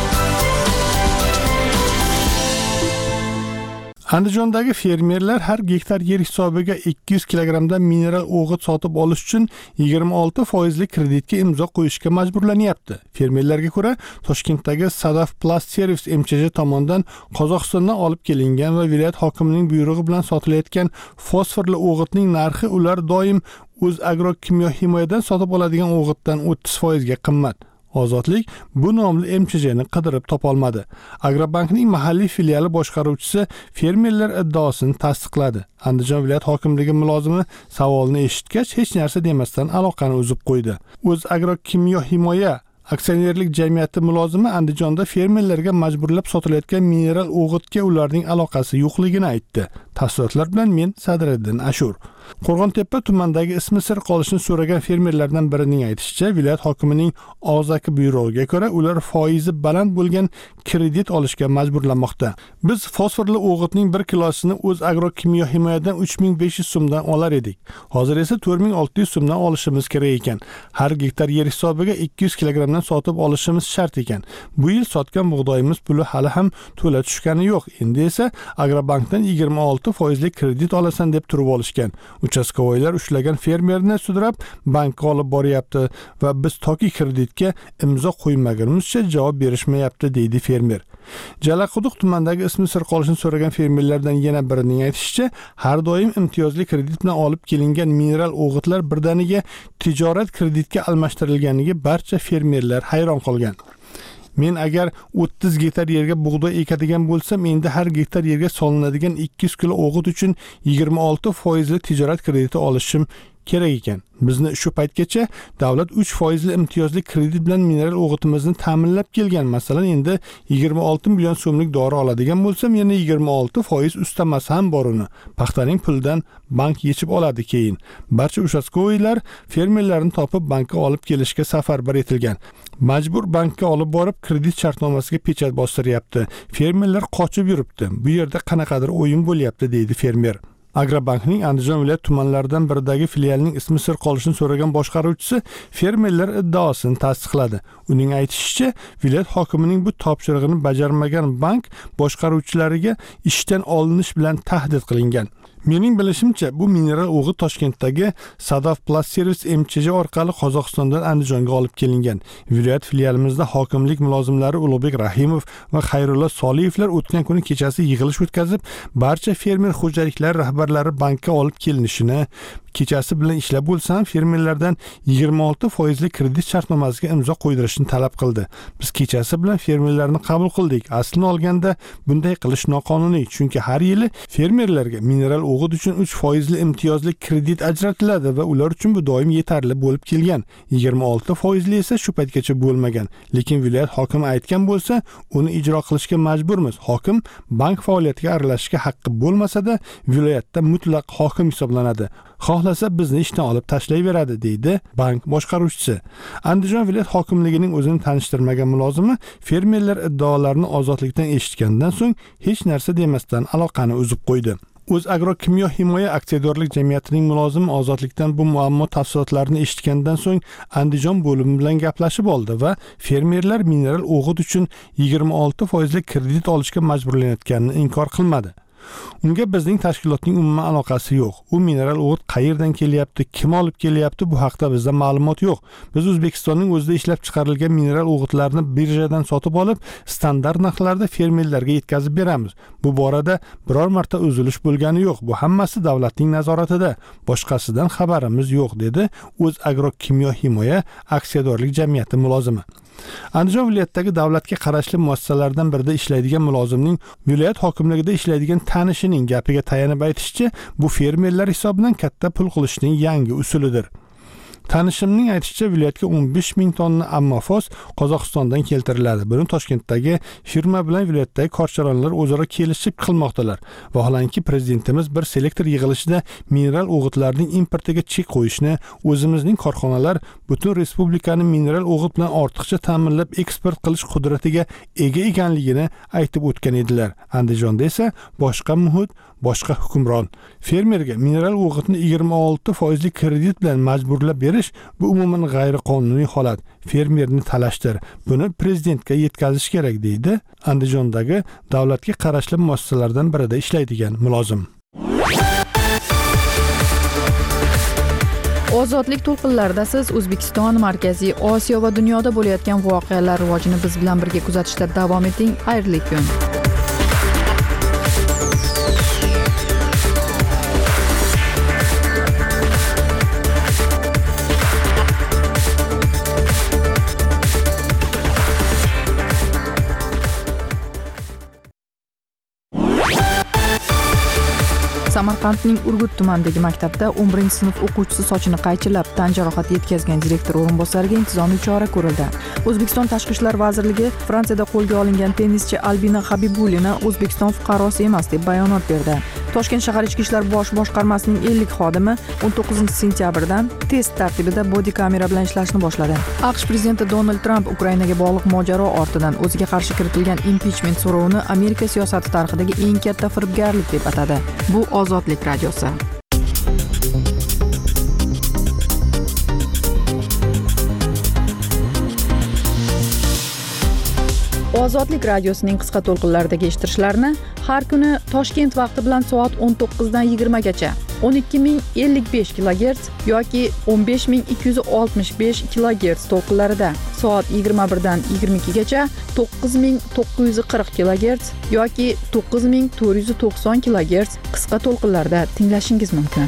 Andijondagi fermerlar har gektar yer hisobiga ikki yuz kilogrammdan mineral o'g'it sotib olish uchun yigirma olti foizli kreditga imzo qo'yishga majburlanyapti. Fermerlarga ko'ra, Toshkentdagi Sadaf Plast Service M Ch J tomonidan Qozog'istondan olib kelingan va viloyat hokimining buyrug'i bilan sotilayotgan fosforli o'g'itning narxi ular doim o'z agrokimyo himoyadan sotib oladigan o'g'itdan o'ttiz foizga qimmat. Ozodlik bu nomli M Ch Jni qidirib topolmadi. Agrobankning mahalliy filiali boshqaruvchisi fermerlar iddaosini tasdiqladi. Andijon viloyat hokimligi mulozimi savolni eshitgach hech narsa demasdan aloqani uzib qo'ydi. O'z agrokimyo himoya aksionerlik jamiyati mulozimi Andijonda fermerlarga majburlab sotilayotgan mineral o'g'itga ularning aloqasi yo'qligini aytdi. Tafsilotlar bilan men Sadriddin Ashur. Qo'rg'ontepa tumanidagi ismi sir qolishini so'ragan fermerlardan birining aytishicha, viloyat hokimining og'zaki buyrug'iga ko'ra ular foizi baland bo'lgan kredit olishga majburlanmoqda. Biz fosforli o'g'itning bir kilosini o'z agrokimyo himoyadan uch ming besh yuz so'mdan olar edik. Hozir esa to'rt ming olti yuz so'mdan olishimiz kerak ekan. Har gektar yer hisobiga ikki yuz kilogrammdan sotib olishimiz shart ekan. Bu yil sotgan bug'doyimiz puli hali ham to'la tushgani yo'q. Endi esa Agrobankdan yigirma olti foizli kredit olasan deb turib olishgan. Uchastkovoylar ushlagan fermerni sudrab bankka olib boryapti va biz toki kreditga imzo qo'ymagunimizcha javob berishmayapti, deydi fermer. Jalaquduq tumanidagi ismi sir qolishini so'ragan fermerlardan yana birining aytishicha, har doim imtiyozli kredit bilan olib kelingan mineral o'g'itlar birdaniga tijorat kreditga almashtirilganiga barcha fermerlar hayron qolgan. Men agar o'ttiz gektar yerga bug'doy ekadigan bo'lsam, endi har gektar yerga solinadigan ikki yuz kilo o'g'it uchun yigirma olti foizli tijorat krediti olishim kerak ekan. Bizni shu paytgacha davlat uch foizli imtiyozli kredit bilan mineral o'g'itimizni ta'minlab kelgan. Masalan, endi yigirma olti million so'mlik dori oladigan bo'lsam, yana yigirma olti foiz ustamasi ham bor uni. Paxtaning pulidan bank yechib oladi keyin. Barcha uchastkovoylar fermerlarni topib bankka olib kelishga safarbar etilgan. Majbur bankka olib borib kredit shartnomasiga pechat bostiryapti. Fermerlar qochib yuribdi. Bu yerda qanaqadir o'yin bo'lyapti, deydi fermer. Agrobankning Andijon viloyat tumanlaridan biridagi filialining ismi sir qolishini so'ragan boshqaruvchisi fermerlar iddaosini tasdiqladi. Uning aytishicha, viloyat hokimining bu topshirig'ini bajarmagan bank boshqaruvchilariga ishdan olinish bilan tahdid qilingan. Mening bilishimcha, bu mineral o'g'it Toshkentdagi Sadaf Plast Service M Ch J orqali Qozog'istondan Andijonga olib kelingan. Viloyat filialimizda hokimlik mulozimlari Ulug'bek Rahimov va Xayrullo Soliyevlar o'tgan kuni kechasi yig'ilish o'tkazib, barcha fermer xo'jaliklari rahbarlari bankka olib kelinishini, kechasi bilan ishlab bo'lsam, fermerlardan yigirma olti foizli kredit shartnomasiga imzo qo'ydirishni talab qildi. Biz kechasi bilan fermerlarni qabul qildik. Aslini olganda bunday qilish noqonuniy, chunki har yili fermerlarga mineral o'g'it uchun uch foizli imtiyozli kredit ajratiladi va ular uchun bu doim yetarli bo'lib kelgan. yigirma olti foizli esa shu paytgacha bo'lmagan. Lekin viloyat hokimi aytgan bo'lsa, uni ijro qilishga majburmiz. Hokim bank faoliyatiga aralashishga haqqi bo'lmasa-da, viloyatda mutlaq hokim hisoblanadi. Xohlasa bizni ishdan olib tashlayveradi, deydi bank boshqaruvchisi. Andijon viloyat hokimligining o'zini tanishtirmagan mulozimi fermerlar iddaolarini ozodlikdan eshitgandan so'ng hech narsa demasdan aloqani uzib qo'ydi. O'z agrokimyo himoya aksiyadorlik jamiyatining mulozimi ozodlikdan bu muammo tafsilotlarini eshitgandan so'ng Andijon bo'limi bilan gaplashib oldi va fermerlar mineral o'g'it uchun yigirma olti foizli kredit olishga majburlanayotganini inkor qilmadi. Unga bizning tashkilotning umuman aloqasi yo'q. U mineral o'g'it qayerdan kelyapti, kim olib kelyapti, bu haqda bizda ma'lumot yo'q. Biz O'zbekistonning o'zida ishlab chiqarilgan mineral o'g'itlarni birjadan sotib olib, standart narxlarda fermerlarga yetkazib beramiz. Bu borada biror marta uzilish bo'lgani yo'q. Bu hammasi davlatning nazoratida. Boshqasidan xabarimiz yo'q, dedi O'z agrokimyo himoya aksiyadorlik jamiyati mulozimi. Andijon viloyatidagi davlatga qarashli muassasalardan birida ishlaydigan mulozimning viloyat hokimligida ishlaydigan tanishining gapiga tayanib aytishicha, bu fermerlar hisobidan katta pul qilishning yangi usulidir. Tanishimning aytishicha, viloyatga o'n besh ming tonna ammofos Qozog'istondan keltiriladi. Buni Toshkentdagi firma bilan viloyatdagi korcharonlar o'zaro kelishib qilmoqdalar. Vaholanki prezidentimiz bir selektor yig'ilishida mineral o'g'itlarning importiga chek qo'yishni, o'zimizning korxonalar butun respublikani mineral o'g'it bilan ortiqcha ta'minlab eksport qilish qudratiga ega ekanligini aytib o'tgan edilar. Andijonda esa boshqa muhit, boshqa hukmron. Fermerga mineral o'g'itni yigirma olti foizli kredit bilan majburlab berish bu umuman g'ayriqonuniy holat. Fermerni talashdir. Buni prezidentga yetkazish kerak, deydi Andijondagi davlatga qarashli muassasalardan birida ishlaydigan mulozim. Ozodlik to'lqinlarida siz O'zbekiston, Markaziy Osiyo va dunyoda bo'layotgan voqealar rivojini biz bilan birga kuzatishda davom eting. Xayrli kun. Samarqandning Urgut tumanidagi maktabda o'n birinchi sinf o'quvchisi sochini qaychilab tan jarohati yetkazgan direktor o'rinbosariga intizomiy chora ko'rildi. O'zbekiston Tashqi ishlar vazirligi Fransiyada qo'lga olingan tennischi Albina Habibulina O'zbekiston fuqarosi emas deb bayonot berdi. Toshkent shahar ichki ishlar bosh boshqarmasining ellik xodimi o'n to'qqizinchi sentyabrdan test tartibida bodi kamera bilan ishlashni boshladi. AQSh prezidenti Donald Tramp Ukrainaga bog'liq mojaro ortidan o'ziga qarshi kiritilgan impichment so'rovini Amerika siyosati tarixidagi eng katta firibgarlik deb atadi. Bu Ozodlik radiosi. Ozodlik radiosining qisqa to'lqinlaridagi eshittirishlarni har kuni Toshkent vaqti bilan soat o'n to'qqizdan yigirmagacha o'n ikki ming ellik besh kilogerts yoki o'n besh ming ikki yuz oltmish besh kilogerts to'lqinlarida, soat yigirma birdan yigirma ikkigacha to'qqiz ming to'qqiz yuz qirq kilogerts yoki to'qqiz ming to'rt yuz to'qson kilogerts qisqa to'lqinlarda tinglashingiz mumkin.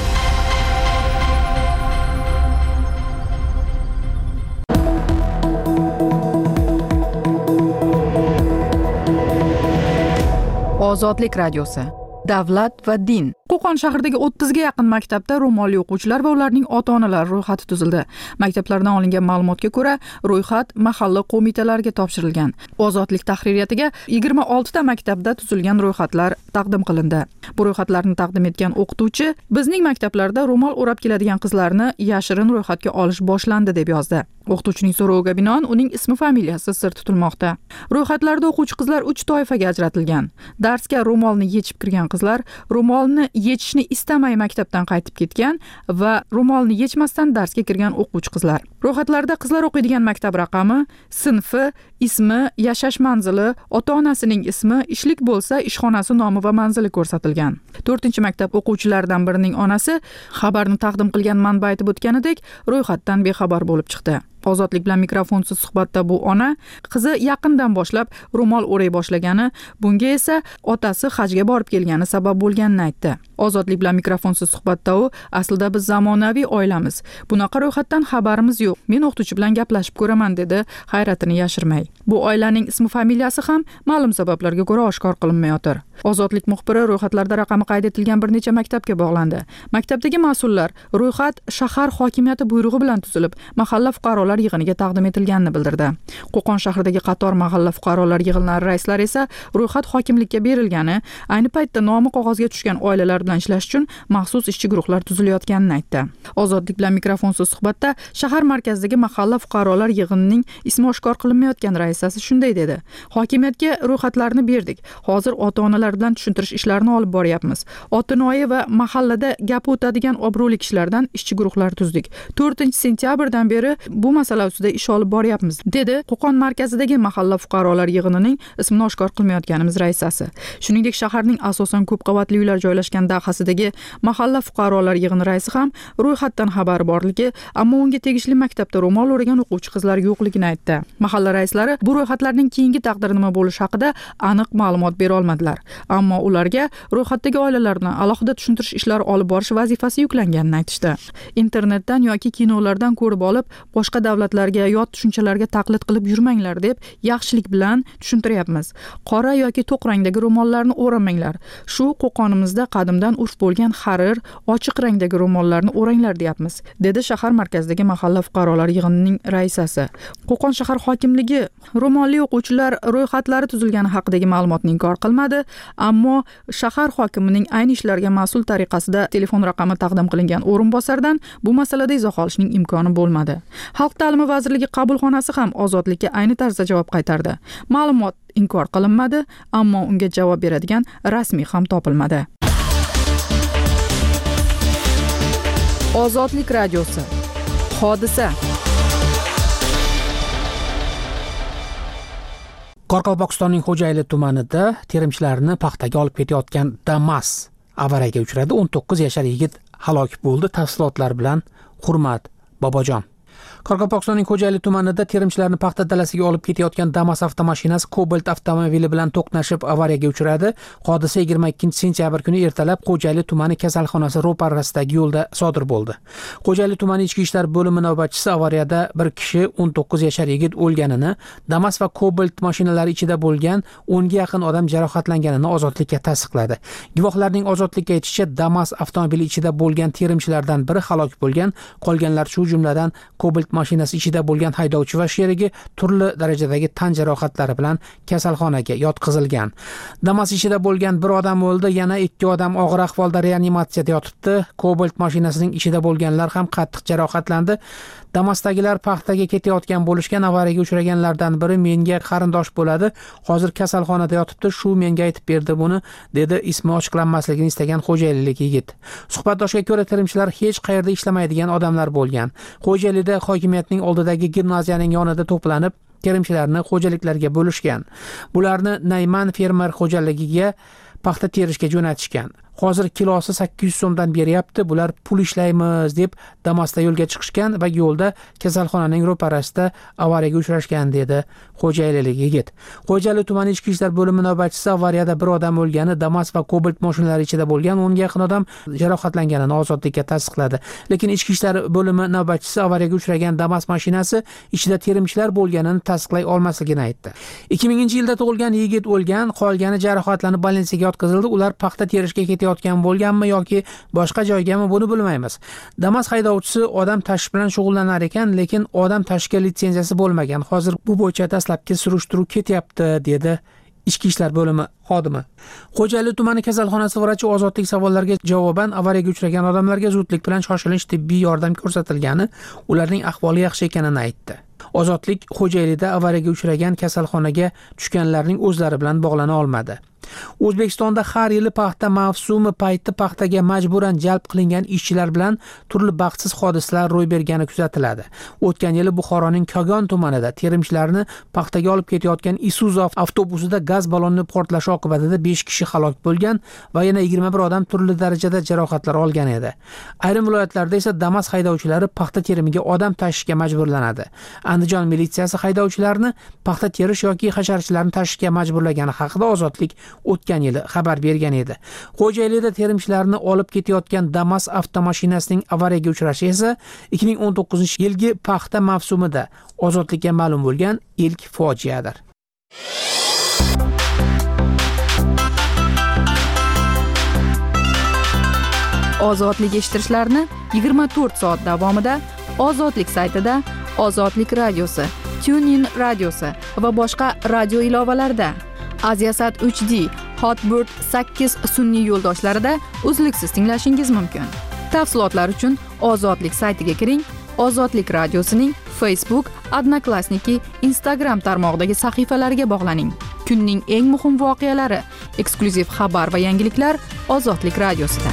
Ozodlik radiosi. Davlat va din. Qo'qon shahridagi o'ttizga yaqin maktabda ro'molli o'quvchilar va ularning ota-onalari ro'yxati tuzildi. Maktablardan olingan ma'lumotga ko'ra, ro'yxat mahalla qo'mitalariga topshirilgan. Ozodlik tahririyatiga yigirma oltita maktabda tuzilgan ro'yxatlar taqdim qilindi. Bu ro'yxatlarni taqdim etgan o'qituvchi, bizning maktablarda ro'mol o'rab keladigan qizlarni yashirin ro'yxatga olish boshlandi deb yozdi. O'qituvchining so'roviga binoan uning ismi familiyasi sir tutilmoqda. Ro'yxatlarda o'quvchi qizlar uch toifaga ajratilgan. Darsga ro'molni yechib kirgan qizlar, ro'molni yechishni istamay maktabdan qaytib ketgan va ro'molni yechmasdan darsga kirgan o'quvchi qizlar. Ro'yxatlarda qizlar o'qiydigan maktab raqami, sinfi, ismi, yashash manzili, ota-onasining ismi, ishlik bo'lsa ishxonasi nomi va manzili ko'rsatilgan. to'rtinchi maktab o'quvchilaridan birining onasi xabarni taqdim qilgan manba aytib o'tganidek, ro'yxatdan bexabar bo'lib chiqdi. Ozodlik bilan mikrofonsiz suhbatda bu ona qizi yaqindan boshlab ro'mol o'ray boshlagani, bunga esa otasi hajga borib kelgani sabab bo'lganini aytdi. Ozodlik bilan mikrofonsiz suhbatda u, aslida biz zamonaviy oilamiz. Bunaqa ro'yxatdan xabarimiz yo'q. Men o'qituvchi bilan gaplashib ko'raman dedi, hayratini yashirmay. Bu oilaning ismi familiyasi ham ma'lum sabablarga ko'ra oshkor qilinmayotir. Ozodlik muxbiri ro'yxatlarda raqami qayd etilgan bir necha maktabga bog'landi. Maktabdagi mas'ullar ro'yxat shahar hokimiyati buyrug'i bilan tuzilib, mahalla fuqarolar yig'iniga taqdim etilganini bildirdi. Qo'qon shahridagi qator mahalla fuqarolar yig'inlari raislari esa ro'yxat hokimlikka berilgani, ayni paytda nomi qog'ozga tushgan oilalar bilan ishlash uchun maxsus ishchi guruhlar tuzilayotganini aytdi. Ozodlik bilan mikrofonsiz suhbatda shahar markazidagi mahalla fuqarolar yig'inining ismi oshkor qilinmayotgan raisasi shunday dedi: Hokimiyatga ro'yxatlarni berdik. Hozir ota-onalar bilan tushuntirish ishlarini olib boryapmiz. Otinoyi va mahallada gap o'tadigan obro'li kishilardan ishchi guruhlar tuzdik. to'rtinchi sentyabrdan beri bu masala ustida ish olib boryapmiz, dedi Qo'qon markazidagi mahalla fuqarolar yig'inining ismini oshkor qilmayotganimiz raisasi. Shuningdek, shaharning asosan ko'p qavatli uylar joylashgan dahasidagi mahalla fuqarolar yig'ini raisi ham ro'yxatdan xabari borligi, ammo unga tegishli maktabda ro'mol o'ragan o'quvchi qizlar yo'qligini aytdi. Mahalla raislari bu ro'yxatlarning keyingi taqdiri nima bo'lishi haqida aniq ma'lumot bera olmadilar. ammo ularga ro'yxatdagi oilalarni alohida tushuntirish ishlari olib borish vazifasi yuklanganini aytishdi. Internetdan yoki kinolardan ko'rib olib, boshqa davlatlarga yot tushunchalarga taqlid qilib yurmanglar deb yaxshilik bilan tushuntiryapmiz. Qora yoki to'q rangdagi ro'mollarni o'ramanglar. Shu Qo'qonimizda qadimdan urf bo'lgan harir, ochiq rangdagi ro'mollarni o'ranglar deyapmiz, dedi shahar markazidagi mahalla fuqarolar yig'inining raisasi. Qo'qon shahar hokimligi ro'molli o'quvchilar ro'yxatlari tuzilgani haqidagi ma'lumotni inkor qilmadi, ammo shahar hokimining ayni ishlarga mas'ul tariqasida telefon raqami taqdim qilingan o'rinbosardan bu masalada izoh olishning imkoni bo'lmadi. Xalq ta'limi vazirligi qabulxonasi ham Ozodlikka ayni tarzda javob qaytardi. Ma'lumot inkor qilinmadi, ammo unga javob beradigan rasmiy ham topilmadi. Ozodlik radiosi. Hodisa. Qoraqalpog'istonning Xo'jayli tumanida terimchilarni paxtaga olib ketayotgan Damas avariyaga uchradi. o'n to'qqiz yashar yigit halok bo'ldi. Tafsilotlar bilan Hurmat Bobojon. Qoraqalpog'istonning Xo'jayli tumanida terimchilarni paxta dalasiga olib ketayotgan Damas avtomashinasi Cobalt avtomobili bilan to'qnashib avariyaga uchradi. Hodisa yigirma ikkinchi sentyabr kuni ertalab Xo'jayli tumani kasalxonasi ro'parasidagi yo'lda sodir bo'ldi. Xo'jayli tumani ichki ishlar bo'limi navbatchisi avariyada bir kishi o'n to'qqiz yashar yigit o'lganini, Damas va Cobalt mashinalari ichida bo'lgan o'nga yaqin odam jarohatlanganini Ozodlikka tasdiqladi. Guvohlarning Ozodlikka aytishicha, Damas avtomobili ichida bo'lgan terimchilardan biri halok bo'lgan, qolganlar shu jumladan Cobalt mashinasi ichida bo'lgan haydovchi va sherigi turli darajadagi tan jarohatlari bilan kasalxonaga yotqizilgan. Damas ichida bo'lgan bir odam o'ldi, yana ikki odam og'ir ahvolda reanimatsiyada yotibdi. Cobalt mashinasining ichida bo'lganlar ham qattiq jarohatlandi. Damasdagilar paxtaga ketayotgan bo'lishgan, avariyaga uchraganlardan biri menga qarindosh bo'ladi. Hozir kasalxonada yotibdi, shu menga aytib berdi buni, dedi ismi ochiqlanmasligini istagan xo'jaylilik yigit. Suhbatdoshga ko'ra, terimchilar hech qayerda ishlamaydigan odamlar bo'lgan. Xo'jaylida hokimiyatning oldidagi gimnaziyaning yonida to'planib, terimchilarni xo'jaliklarga bo'lishgan. Bularni Nayman fermer xo'jaligiga paxta terishga jo'natishgan. Hozir kilosi sakkiz yuz so'mdan beryapti. Bular pul ishlaymiz deb Damasda yo'lga chiqishgan va yo'lda kasalxonaning ro'parasida avariyaga uchrashgan, dedi xo'jaylilik yigit. Xo'jayli tumani ichki ishlar bo'limi navbatchisi avariyada bir odam o'lgani, Damas va Cobalt mashinalari ichida bo'lgan o'nga yaqin odam jarohatlanganini Ozodlikka tasdiqladi. Lekin ichki ishlar bo'limi navbatchisi avariyaga uchragan Damas mashinasi ichida terimchilar bo'lganini tasdiqlay olmasligini aytdi. ikki minginchi yilda tug'ilgan yigit o'lgan, qolgani jarohatlanib больницаga yotqizildi. Ular paxta terishga ketayotgan bo'lganmi yoki boshqa joygami, buni bilmaymiz. Damas haydovchisi odam tashish bilan shug'ullanar ekan, lekin odam tashishga litsenziyasi bo'lmagan. Hozir bu bo'yicha dastlabki surishtiruv ketyapti, dedi ichki ishlar bo'limi xodimi. Xo'jayli tumani kasalxonasi vrachi Ozodlik savollariga javoban avariyaga uchragan odamlarga zudlik bilan shoshilinch tibbiy yordam ko'rsatilgani, ularning ahvoli yaxshi ekanini aytdi. Ozodlik Xo'jaylida avariyaga uchragan kasalxonaga tushganlarning o'zlari bilan bog'lana olmadi. O'zbekistonda har yili paxta mavsumi payti paxtaga majburan jalb qilingan ishchilar bilan turli baxtsiz hodisalar ro'y bergani kuzatiladi. O'tgan yili Buxoroning Kogon tumanida terimchilarni paxtaga olib ketayotgan Isuzu avtobusida gaz balloni portlashi oqibatida besh kishi halok bo'lgan va yana yigirma bir odam turli darajada jarohatlar olgan edi. Ayrim viloyatlarda esa Damas haydovchilari paxta terimiga odam tashishga majburlanadi. Andijon militsiyasi haydovchilarni paxta terish yoki hasharchilarni tashishga majburlagani haqida Ozodlik o'tgan yili xabar bergan edi. Xo'jaylida terimchilarni olib ketayotgan Damas avtomashinasining avariyaga uchrashi esa ikki ming o'n to'qqizinchi yilgi paxta mavsumida Ozodlikka ma'lum bo'lgan ilk fojiadir. Ozodlik eshittirishlarni yigirma to'rt soat davomida Ozodlik saytida, Ozodlik radiosi, TuneIn radiosi va boshqa radio ilovalarida, Aziasat uch D, Hotbird sakkiz sun'iy yo'ldoshlarida uzluksiz tinglashingiz mumkin. Tafsilotlar uchun Ozodlik saytiga kiring. Ozodlik radiosining Facebook, Odnoklassniki, Instagram tarmog'idagi sahifalariga bog'laning. Kunning eng muhim voqealari, eksklyuziv xabar va yangiliklar Ozodlik radiosida.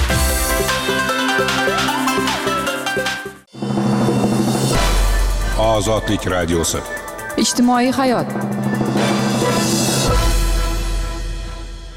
Ozodlik radiosi. Ijtimoiy hayot.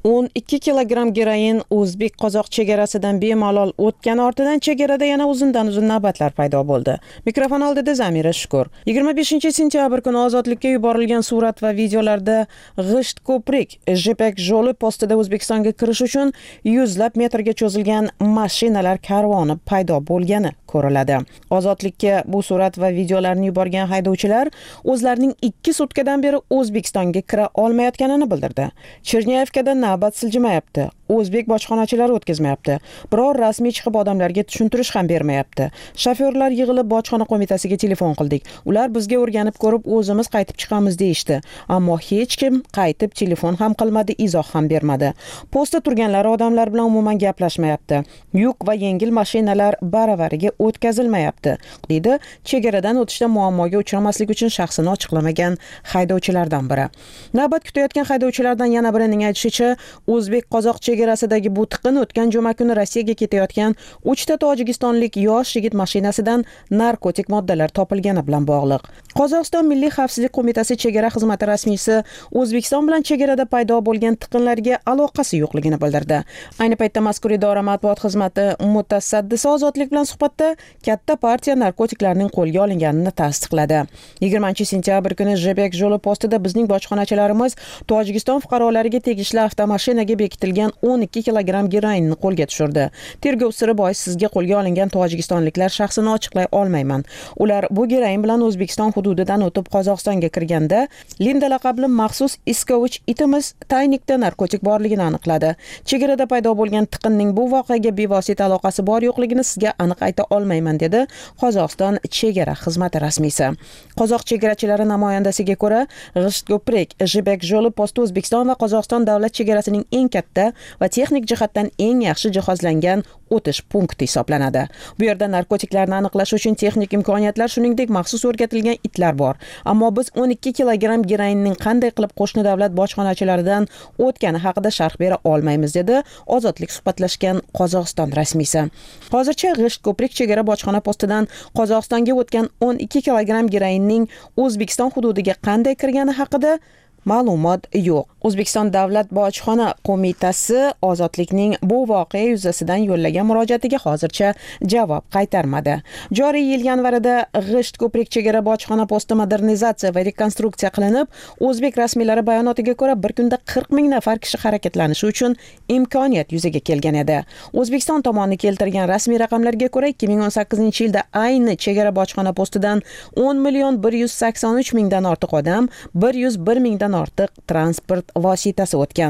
o'n ikki kilogramm geroin o'zbek-qozoq chegarasidan bemalol o'tgani ortidan chegarada yana uzundan uzun navbatlar paydo bo'ldi. Mikrofon oldida Zamira Shukur. yigirma beshinchi sentyabr kuni ozodlikka yuborilgan surat va videolarda G'isht ko'prik, Jipak yo'li postida O'zbekistonga kirish uchun yuzlab metrga cho'zilgan mashinalar karvoni paydo bo'lgani ko'riladi. Ozodlikka bu surat va videolarni yuborgan haydovchilar o'zlarining ikki sutkadan beri O'zbekistonga kira olmayotganini bildirdi. Cherniyevkada navbat siljimayapti. O'zbek bojxonachilari o'tkazmayapti. Biror rasmiy chiqib odamlarga tushuntirish ham bermayapti. Shofyorlar yig'ilib bojxona qo'mitasiga telefon qildik. Ular bizga o'rganib ko'rib o'zimiz qaytib chiqamiz deyishdi. Ammo hech kim qaytib telefon ham qilmadi, izoh ham bermadi. Postda turganlar odamlar bilan umuman gaplashmayapti. Yuk va yengil mashinalar baravariga o'tkazilmayapti, deydi chegaradan o'tishda muammoga uchramaslik uchun shaxsini ochiqlamagan haydovchilardan biri. Navbat kutayotgan haydovchilardan yana birining aytishicha, O'zbek-Qozoq chegarasidagi bu tiqin o'tgan juma kuni Rossiyaga ketayotgan uchta tojikistonlik yosh yigit mashinasidan narkotik moddalar topilgani bilan bog'liq. Qozog'iston Milliy xavfsizlik qo'mitasi chegara xizmati rasmiysi O'zbekiston bilan chegarada paydo bo'lgan tiqinlarga aloqasi yo'qligini bildirdi. Ayni paytda mazkur idora matbuot xizmati mutasaddisi Ozodlik bilan suhbatda katta partiya narkotiklarning qo'lga olinganini tasdiqladi. yigirmanchi sentyabr kuni Jipak yo'li postida bizning bojxonachilarimiz Tojikiston fuqarolariga tegishli avtomashinaga bekitilgan o'n ikki kilogramm geroinni qo'lga tushirdi. Tergov siri bois sizga qo'lga olingan tojikistonliklar shaxsini ochiqlay olmayman. Ular bu geroin bilan O'zbekiston hududidan o'tib Qozog'istonga kirganda Linda laqabli maxsus iskovich itimiz taynikda narkotik borligini aniqladi. Chegarada paydo bo'lgan tiqinning bu voqeaga bevosita aloqasi bor yo'qligini sizga aniq ayta olmayman, dedi Qozog'iston chegara xizmati rasmiysi. Qozoq chegarachilari namoyandasiga ko'ra, G'isht ko'prik, Jipak yo'li posti O'zbekiston va Qozog'iston davlat chegarasining eng katta va texnik jihatdan eng yaxshi jihozlangan o'tish punkti hisoblanadi. Bu yerda narkotiklarni aniqlash uchun texnik imkoniyatlar, shuningdek maxsus o'rgatilgan itlar bor. Ammo biz o'n ikki kilogramm geroinning qanday qilib qo'shni davlat bojxonachilaridan o'tgani haqida sharh bera olmaymiz, dedi Ozodlik suhbatlashgan Qozog'iston rasmiysi. Hozircha G'isht ko'prik chegara bojxona postidan Qozog'istonga o'tgan o'n ikki kilogramm geroinning O'zbekiston hududiga qanday kirgani haqida ma'lumot yo'q. O'zbekiston Davlat bojxona qo'mitasi Ozodlikning bu voqea yuzasidan yo'llagan murojaatiga hozircha javob qaytarmadi. Joriy yil yanvarida G'isht ko'prik chegara bojxona posti modernizatsiya va rekonstruksiya qilinib, o'zbek rasmiylari bayonotiga ko'ra bir kunda qirq ming nafar kishi harakatlanishi uchun imkoniyat yuzaga kelgan edi. O'zbekiston tomoni keltirgan rasmiy raqamlarga ko'ra, ikki ming o'n sakkizinchi yilda ayni chegara bojxona postidan o'n million bir yuz sakson uch mingdan ortiq odam, bir yuz bir mingdan ortiq transport vositasi o'tgan.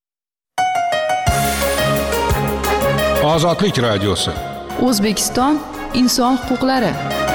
Ozodlik radiosi. O'zbekiston inson huquqlari.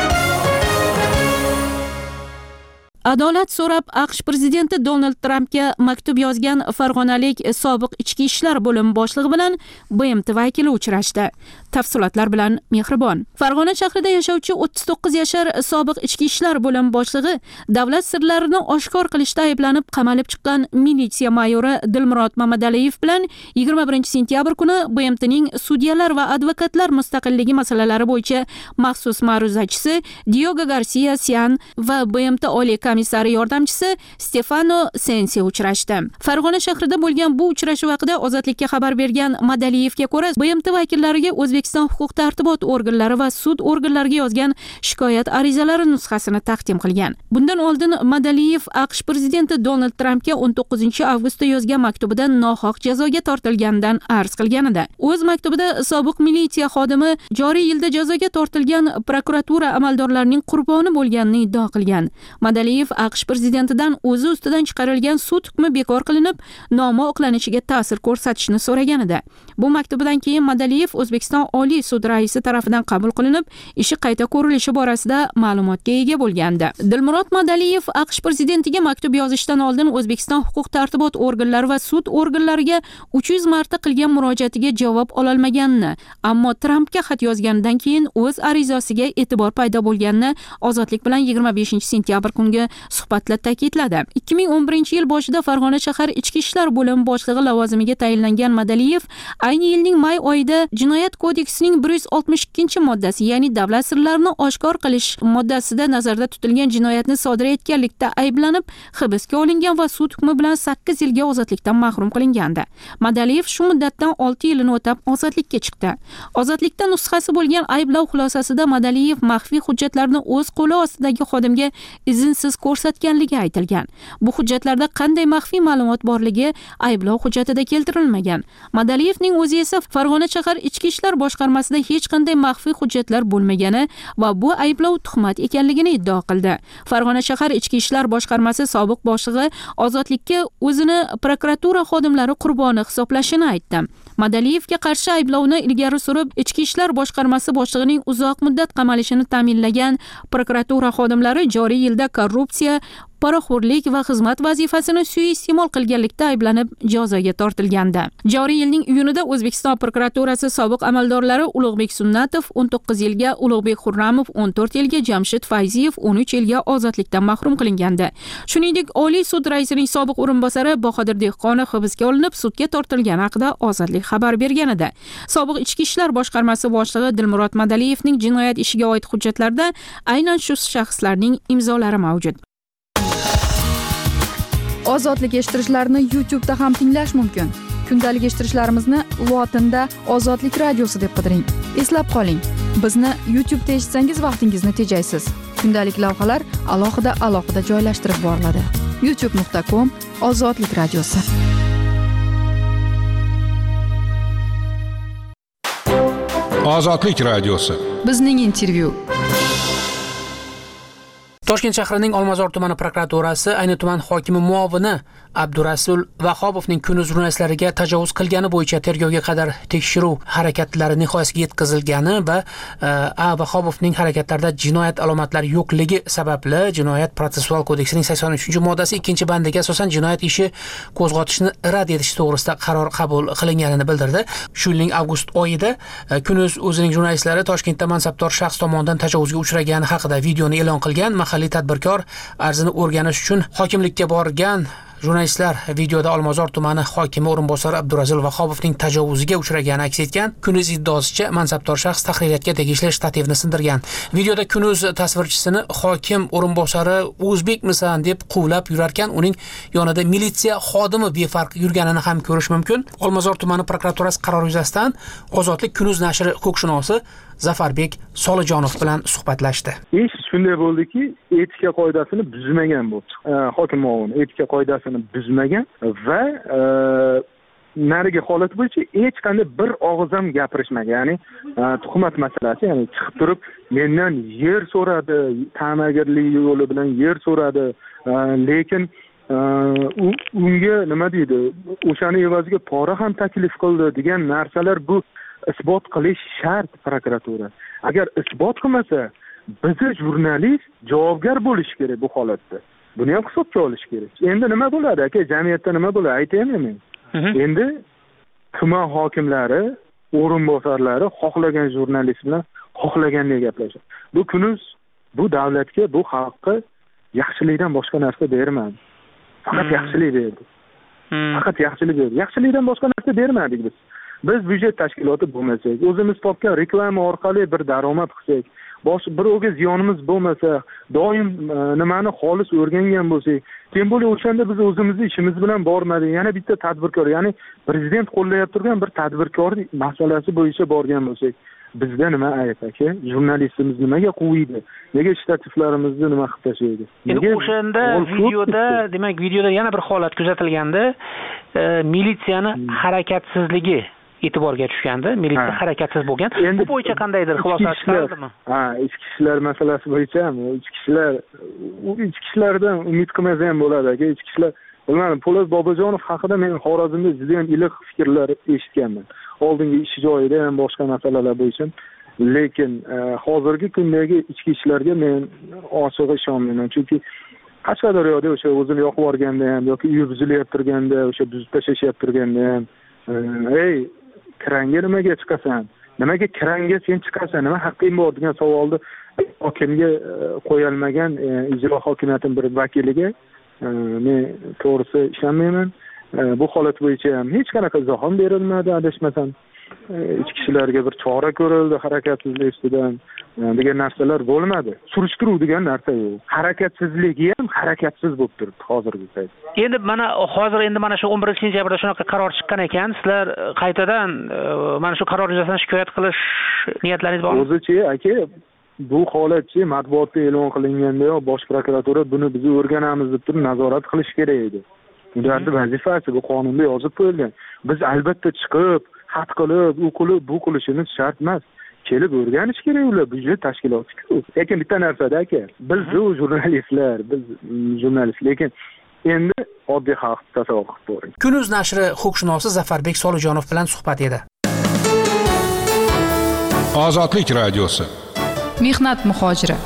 Adolat so'rab AQSh prezidenti Donald Trampga maktub yozgan farg'onalik sobiq ichki ishlar bo'limi boshlig'i bilan B M T vakili uchrashdi. Tafsilotlar bilan Mehribon. Farg'ona shahrida yashovchi o'ttiz to'qqiz yashar sobiq ichki ishlar bo'limi boshlig'i davlat sirlarini oshkor qilishda ayblanib qamalib chiqqan militsiya mayori Dilmurod Mamadaliyev bilan yigirma birinchi sentyabr kuni B M T'ning sudyalar va advokatlar mustaqilligi masalalari bo'yicha maxsus ma'ruzachisi Diogo Garcia Sian va B M T oliy komissari yordamchisi Stefano Sensi uchrashdi. Farg'ona shahrida bo'lgan bu uchrashuv haqida Ozodlikka xabar bergan Madaliyevga ko'ra, B M T vakillariga O'zbekiston huquq-tartibot organlari va sud organlariga yozgan shikoyat arizalari nusxasini taqdim qilgan. Bundan oldin Madaliyev AQSh prezidenti Donald Trampga o'n to'qqizinchi avgustda yozgan maktubida nohaq jazoga tortilganidan arz qilgan edi. O'z maktubida sobiq militsiya xodimi joriy yilda jazoga tortilgan prokuratura amaldorlarining qurboni bo'lganini iddao qilgan. Madaliyev AQSh prezidentidan o'zi ustidan chiqarilgan sud hukmi bekor qilinib, nomi oqlanishiga ta'sir ko'rsatishni so'ragan edi. Bu maktubidan keyin Madaliyev O'zbekiston Oliy sud raisi tomonidan qabul qilinib, ishi qayta ko'rilishi borasida ma'lumotga ega bo'lgandi. Dilmurod Madaliyev AQSh prezidentiga maktub yozishdan oldin O'zbekiston huquq-tartibot organlari va sud organlariga uch yuz marta qilgan murojaatiga javob ololmaganini, ammo Trampga xat yozganidan keyin o'z arizasiga e'tibor paydo bo'lganini Ozodlik bilan yigirma beshinchi sentyabr kungi suhbatda ta'kidladi. ikki ming o'n birinchi yil boshida Farg'ona shahar ichki ishlar bo'limi boshlig'i lavozimiga tayinlangan Madaliyev ayni yilning may oyida Jinoyat kodeksining bir yuz oltmish ikkinchi moddasi, ya'ni davlat sirlarini oshkor qilish moddasida nazarda tutilgan jinoyatni sodir etganlikda ayblanib hibsga olingan va sud hukmi bilan sakkiz yilga ozodlikdan mahrum qilingandi. Madaliyev shu muddatdan olti yilini o'tab ozodlikka chiqdi. Ozodlikda nusxasi bo'lgan ayblov xulosasida Madaliyev maxfiy hujjatlarni o'z qo'li ostidagi xodimga izinsiz ko'rsatganligi aytilgan. Bu hujjatlarda qanday maxfiy ma'lumot borligi ayblov hujjatida keltirilmagan. Madaliyevning o'zi esa Farg'ona shahar ichki ishlar boshqarmasida hech qanday maxfiy hujjatlar bo'lmagani va bu ayblov tuhmat ekanligini iddao qildi. Farg'ona shahar ichki ishlar boshqarmasi sobiq boshlig'i ozodlikka o'zini prokuratura xodimlari qurboni hisoblashini aytdi. Madaliyevga qarshi ayblovni ilgari surib, ichki ishlar boshqarmasi boshlig'ining uzoq muddat qamalishini ta'minlagan prokuratura xodimlari joriy yilda korrupsiya, poraxo'rlik va xizmat vazifasini suiiste'mol qilganlikda ayblanib jazoga tortilgandi. Joriy yilning iyunida O'zbekiston prokuraturasi sobiq amaldorlari Ulug'bek Sunnatov o'n to'qqiz yilga, Ulug'bek Xurramov o'n to'rt yilga, Jamshid Fayziyev o'n uch yilga ozodlikdan mahrum qilingandi. Shuningdek, Oliy sud raisining sobiq o'rinbosari Bahodir Dehqonov hibsga olinib, sudga tortilgani haqida Ozodlik xabar bergan edi. Sobiq ichki ishlar boshqarmasi boshlig'i Dilmurod Madaliyevning jinoyat ishiga oid hujjatlarda aynan shu shaxslarning imzolari mavjud. Ozodlik eshittirishlarni YouTube da ham tinglash mumkin. Kundalik eshittirishlarimizni lotinda Ozodlik radiosi deb qidiring. Eslab qoling, bizni YouTube da eshitsangiz vaqtingizni tejaysiz. Kundalik lavhalar alohida alohida joylashtirib boriladi. youtube nuqta com Ozodlik radiosi. Ozodlik radiosi. Bizning intervyu. Toshkent shahrining Olmazor tumani prokuraturasi ayni tuman hokimi muovini Abdurasul Vahobovning kunduz jurnalistlariga tajovuz qilgani bo'yicha tergovga qadar tekshiruv harakatlari nihoyasiga yetkazilgani va A. Vahobovning harakatlarida jinoyat alomatlari yo'qligi sababli Jinoyat protsessual kodeksining sakson uchinchi moddasi ikkinchi bandiga asosan jinoyat ishi qo'zg'atishni rad etish to'g'risida qaror qabul qilinganini bildirdi. Shu yilning avgust oyida kunduz o'zining jurnalistlari Toshkentda mansabdor shaxs tomonidan tajovuzga uchragani haqida videoni e'lon qilgan. Mahalliy tadbirkor arzini o'rganish uchun hokimlikka borgan jurnalistlar videoda Olmazor tumani hokimi o'rinbosari Abdurazil Vahobovning tajovuziga uchragani aks etgan. Kunuz iddaosicha mansabdor shaxs tahririyatga tegishli shtativni sindirgan. Videoda Kunuz tasvirchisini hokim o'rinbosari o'zbekmisan deb quvlab yurarkan, uning yonida militsiya xodimi befarq yurganini ham ko'rish mumkin. Olmazor tumani prokuraturasi qarori yuzasidan Ozodlik Kunuz nashri huquqshunosi Zafarbek Solijonov bilan suhbatlashdi. Ish shunday bo'ldiki, etika qoidasini buzmagan bu. Hokim muovini etika qoidasini buzmagan va narigi holat bo'yicha hech qanday bir og'iz ham gapirishmagan. Ya'ni tuhmat masalasi, ya'ni chiqib turib mendan yer so'radi, ta'magirlik yo'li bilan yer so'radi, lekin unga nima deydi, o'shani evaziga pora ham taklif qildi degan narsalar bu isbot qilish shart prokuratura. Agar isbot qilmasa, bizi jurnalist javobgar bo'lish kerak bu holatda. Buni ham hisobga olish kerak. Endi nima bo'ladi aka, jamiyatda nima bo'ladi aytaymi men? Endi tuman hokimlari, o'rinbosarlari xohlagan jurnalist bilan xohlagandek gaplashadi. Bu kunuz bu davlatga, bu xalqqa yaxshilikdan boshqa narsa bermadi. Faqat yaxshilik berdi. Faqat yaxshilik berdi. Yaxshilikdan boshqa narsa bermadik biz. Biz byudjet tashkiloti bo'lmasak, o'zimiz topgan reklama orqali bir daromad qilsak, bosh birovga ziyonimiz bo'lmasa, doim nimani xolis o'rgangan bo'lsak, tem bo'lib o'shanda biz o'zimizni ishimiz bilan bormadik. Yana bitta tadbirkor, ya'ni prezident qo'llayib turgan bir tadbirkor masalasi bo'yicha borgan bo'lsak, bizda nima ayb aka? Jurnalistimiz nimaga quviydi? Nega shtativlarimizni nima qilib tashlaydi? Endi o'shanda videoda, demak, videoda yana bir holat kuzatilganda, militsiyani harakatsizligi e'tiborga tushgandi. Militsiya harakatsiz bo'lgan. Bu bo'yicha qandaydir xulosa chiqardimi? Ha, ichki ishlar masalasi bo'yicha ham, ichki ishlar ichki ishlardan umid qilmasa ham bo'ladi aka. Ichki ishlar, bilmadim, Po'lat Bobojonov haqida men Xorazmda juda ham iliq fikrlar eshitganman. Oldingi ish joyida ham boshqa masalalar bo'yicha. Lekin hozirgi kundagi ichki ishlarga men ochiq ishonmayman. Chunki Qashqadaryoda o'sha o'zini yoqib yuborganda ham yoki uyi buzilayotib turganda, o'sha buzib tashlashib turganda ham, ey kiranga nimaga chiqasan? Nimaga kiranga sen chiqasan? Nima haqqing bor degan savolni hokimga qo'yilmagan ijro hokimiyatining bir vakiliga men to'g'risi ishonmayman. Bu holat bo'yicha ham hech qanaqa izoh ham berilmadi, adashmasam. Ichki ishlarga bir chora ko'rildi harakatsizlik ustidan degan narsalar bo'lmadi. Surishtiruv degan narsa yo'q. Harakatsizligi ham harakatsiz bo'lib turibdi hozirgi paytda. Endi mana hozir endi mana shu o'n birinchi sentyabrda shunaqa qaror chiqqan ekan, sizlar qaytadan mana shu qaror yuzasidan shikoyat qilish niyatlaringiz bormi? O'zichi aka, bu holatchi matbuotda e'lon qilinganda bosh prokuratura buni biz o'rganamiz deb turib nazorat qilish kerak edi. Ularning vazifasi bu qonunda yozib qo'yilgan. Biz albatta chiqib, xat qilib, u qilib, bu qilishimiz shart emas. Kelib o'rganish kerak ular, byudjet tashkiloti-ku. Lekin bitta narsada aka, biz jurnalistlar, biz jurnalist, lekin endi oddiy xalq tasavvur qilib ko'ring. Kunuz nashri huquqshunosi Zafarbek Solijonov bilan suhbat edi. Ozodlik radiosi. Mehnat muhojiri.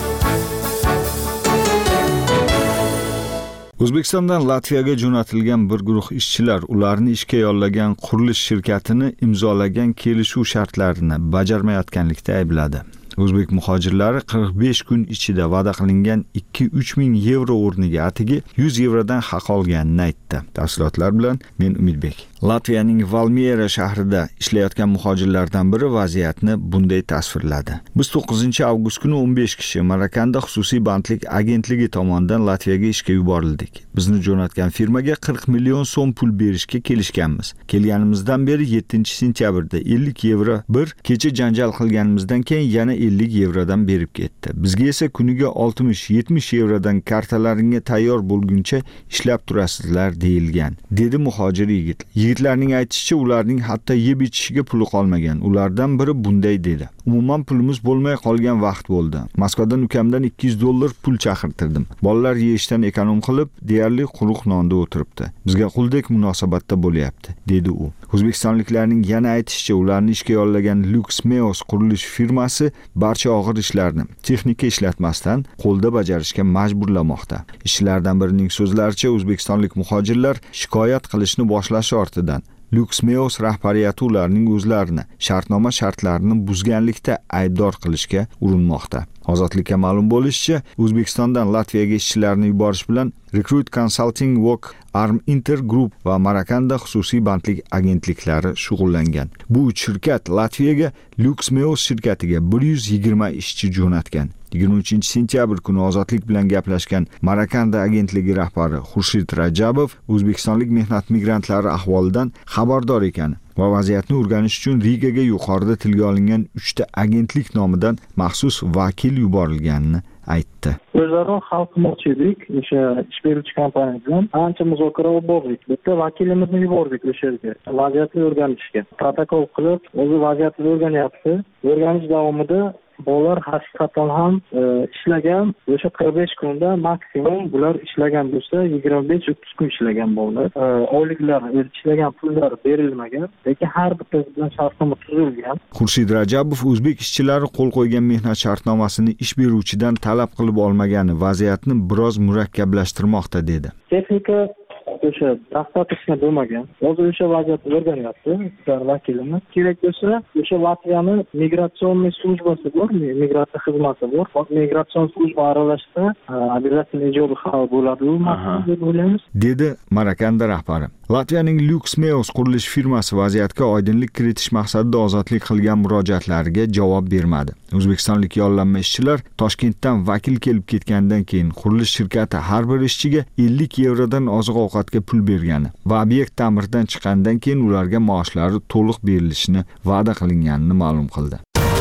O'zbekistondan Latviyaga jo'natilgan bir guruh ishchilar ularni ishga yollagan qurilish shirkatini imzolagan kelishuv shartlarini bajarmayotganlikda aybladi. O'zbek muhojirlari qirq besh kun ichida va'da qilingan ikki uch ming yevro o'rniga atigi yuz yevrodan haq olganini aytdi. Tafsilotlar bilan men Umidbek. Latviyaning Valmiera shahrida ishlayotgan muhojirlardan biri vaziyatni bunday tasvirladi. Biz to'qqizinchi avgust kuni o'n besh kishi Marakanda xususiy bandlik agentligi tomonidan Latviyaga ishga yuborildik. Bizni jo'natgan firmaga qirq million so'm pul berishga kelishganmiz. Kelganimizdan beri yettinchi sentyabrda ellik yevro bir, kecha janjal qilganimizdan keyin yana ellik yevrodan berib ketdi. Bizga esa kuniga oltmish yetmish yevrodan kartalaringga tayyor bo'lguncha ishlab turasizlar deyilgan, dedi muhojir yigit. Yigitlarning aytishicha, ularning hatto yeb ichishiga puli qolmagan. Ulardan biri bunday dedi: "Umuman pulimiz bo'lmay qolgan vaqt bo'ldi. Moskvadan ukamdan ikki yuz dollar pul chaqirtirdim. Bolalar yeyishdan ekonom qilib, deyarli quruq nonda o'tiribdi. Bizga quldek munosabatda bo'lyapti", dedi u. O'zbekistonliklarning yana aytishicha, ularni ishga yollagan Luxmeos qurilish firmasi barcha og'ir ishlarni texnika ishlatmasdan qo'lda bajarishga majburlamoqda. Ishchilardan birining so'zlaricha, o'zbekistonlik muhojirlar shikoyat qilishni boshlashi ortidan Luxmeos rahbariyati ularning o'zlarini shartnoma shartlarini buzganlikda aybdor qilishga urinmoqda. Ozodlikka ma'lum bo'lishicha, O'zbekistondan Latviyaga ishchilarni yuborish bilan Recruit Consulting Work, Arm Inter Group va Marakanda xususiy bandlik agentliklari shug'ullangan. Bu uch shirkat Latviyaga Luxmeos shirkatiga bir yuz yigirma ishchi jo'natgan. yigirma uchinchi sentyabr kuni Ozodlik bilan gaplashgan Marakanda agentligi rahbari Xurshid Rajabov o'zbekistonlik mehnat migrantlari ahvolidan xabardor ekan va vaziyatni o'rganish uchun Rigaga yuqorida tilga olingan uchta agentlik nomidan maxsus vakil yuborilganini aytdi. O'zaro hal qilmoqchi edik, o'sha ish beruvchi kompaniya bilan ancha muzokara olib bordik. Bitta vakilimizni yubordik o'sha yerga, vaziyatni o'rganishga. Protokol qilib, o'zi vaziyatni o'rganyapti. O'rganish davomida bolalar haqiqatan ham ishlagan, o'sha qirq besh kunda maksimum bular ishlagan bo'lsa yigirma besh o'ttiz kun ishlagan bolalar. Oyliklar, ishlagan pullar berilmagan, lekin har bittasi bilan shartnoma tuzilgan. Xurshid Rajabov o'zbek ishchilari qo'l qo'ygan mehnat shartnomasini ish beruvchidan talab qilib olmagani vaziyatni biroz murakkablashtirmoqda dedi. Texnika o'sha dasturlash bo'lmagan. Hozir o'sha vaziyatni o'rganyapti vakilimiz. Kerak bo'lsa, o'sha Latviyani migratsion slujbasi bor, migratsiya xizmati bor. Migratsion slujba aralashsa, обязательно ijobiy hal bo'ladi deb o'ylaymiz, dedi Marakanda rahbari. Latviyaning Luxmeos qurilish firmasi vaziyatga oydinlik kiritish maqsadida ozodlik qilgan murojaatlariga javob bermadi. O'zbekistonlik yollanma ishchilar Toshkentdan vakil kelib ketgandan keyin qurilish shirkati har bir ishchiga ellik yevrodan oziq-ovqatga pul bergani va obyekt ta'mirdan chiqqandan keyin ularga maoshlari to'liq berilishini va'da qilinganini ma'lum qildi.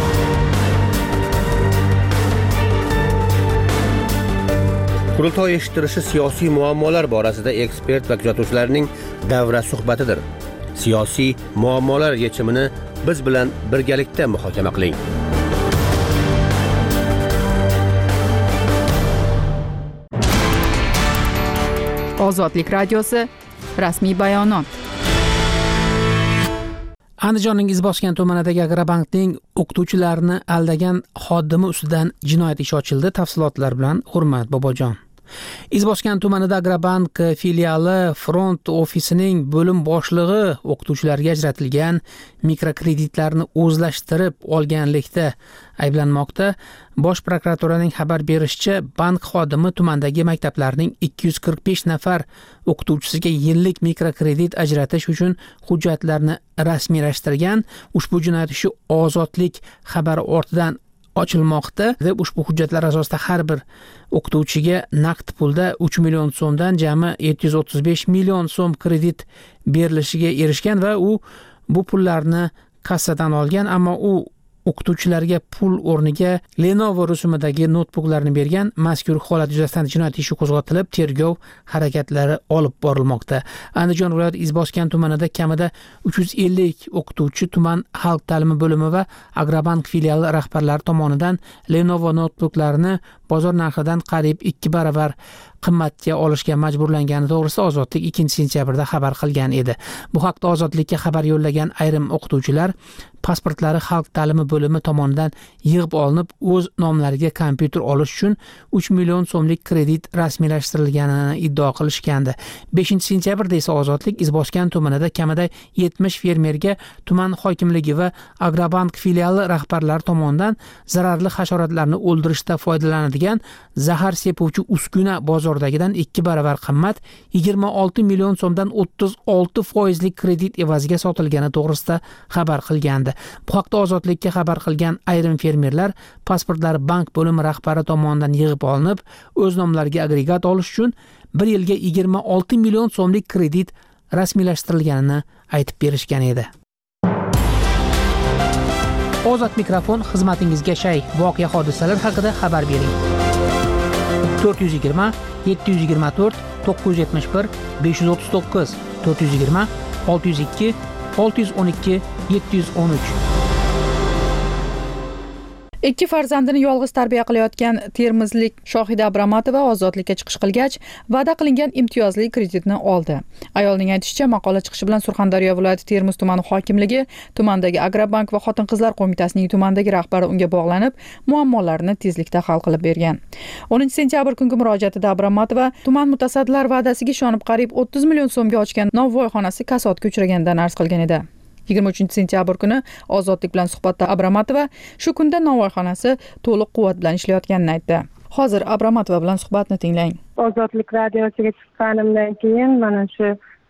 Qurultoy eshittirishi siyosiy muammolar borasida ekspert va kuzatuvchilarning davra suhbatidir. Siyosiy muammolar yechimini biz bilan birgalikda muhokama qiling. Ozodlik radiosi rasmiy bayonot. Andijonning Izboskan tumanidagi Agrobankning o'qituvchilarni aldagan xodimi ustidan jinoyat ishi ochildi. Tafsilotlar bilan Hurmat Bobojon. Izboskan tumanida Agrobank filiali front ofisining bo'lim boshlig'i o'qituvchilarga ajratilgan mikrokreditlarni o'zlashtirib olganlikda ayblanmoqda. Bosh prokuraturaning xabar berishicha, bank xodimi tumandagi maktablarning ikki yuz qirq besh nafar o'qituvchisiga yillik mikrokredit ajratish uchun hujjatlarni rasmiylashtirgan. Ushbu jinoyat ishi Ozodlik xabari ortidan ochilmoqda deb ushbu hujjatlar asosida har bir o'qituvchiga naqd pulda uch million so'mdan jami yetti yuz o'ttiz besh million so'm kredit berilishiga erishgan va u bu pullarni kassadan olgan, ammo u o'qituvchilarga pul o'rniga Lenovo rusumidagi notebooklarni bergan. Mazkur holat yuzasidan jinoyat ishi qo'zg'atilib, tergov harakatlari olib borilmoqda. Andijon viloyati Izboskan tumanida kamida uch yuz ellik o'qituvchi tuman xalq ta'limi bo'limi va Agrobank filiali rahbarlari tomonidan Lenovo notebooklarni bozor narxidan qariyb ikki baravar qimmatga olishga majburlangani to'g'risida Ozodlik ikkinchi sentyabrda xabar qilgan edi. Bu haqda Ozodlikka xabar yo'llagan ayrim o'qituvchilar pasportlari xalq ta'limi bo'limi tomonidan yig'ib olinib, o'z nomlariga kompyuter olish uchun uch million so'mlik kredit rasmiylashtirilganini iddao qilishgandi. beshinchi sentyabrda esa Ozodlik Izboskan tumanida kamida yetmish fermerga tuman hokimligi va Agrobank filiali rahbarlari tomonidan zararli hasharotlarni o'ldirishda foydalanadigan zahar sepuvchi uskuna bozordagidan ikki baravar qimmat yigirma olti million so'mdan o'ttiz olti foizli kredit evaziga sotilgani to'g'risida xabar qilgandi. Bu haqda Ozodlikka xabar qilgan ayrim fermerlar pasportlari bank bo'limi rahbari tomonidan yig'ib olinib, o'z nomlariga agregat olish uchun bir yilga yigirma olti million so'mlik kredit rasmiylashtirilganini aytib berishgan edi. Ozod mikrofon xizmatingizga shay. Voqea hodisalar haqida xabar bering. to'rt yuz yigirma yetti yuz yigirma to'rt to'qqiz yuz yetmish bir besh yuz o'ttiz to'qqiz to'rt yuz yigirma olti yuz ikki olti yuz o'n ikki yetti yuz o'n uch. Ikki farzandini yolg'iz tarbiya qilayotgan termizlik Shohida Abramatova ozodlikka chiqish qilgach, va'da qilingan imtiyozli kreditni oldi. Ayolning aytishicha, maqola chiqishi bilan Surxondaryo viloyati Termiz tumani hokimligi, tumandagi Agrobank va Xotin-qizlar qo'mitasining tumandagi rahbari unga bog'lanib, muammolarini tezlikda hal qilib bergan. o'ninchi sentyabr kungi murojaatida Abramatova tuman mutasaddilar va'dasiga ishonib qariyb o'ttiz million so'mga ochgan novvoyxonasi kasodga uchraganidan arz qilgan edi. yigirma uchinchi sentyabr kuni Ozodlik bilan suhbatda Abramatova shu kunda novvoyxonasi to'liq quvvat bilan ishlayotganini aytdi. Hozir Abramatova bilan suhbatni tinglang. Ozodlik radiosiga chiqqanimdan keyin mana shu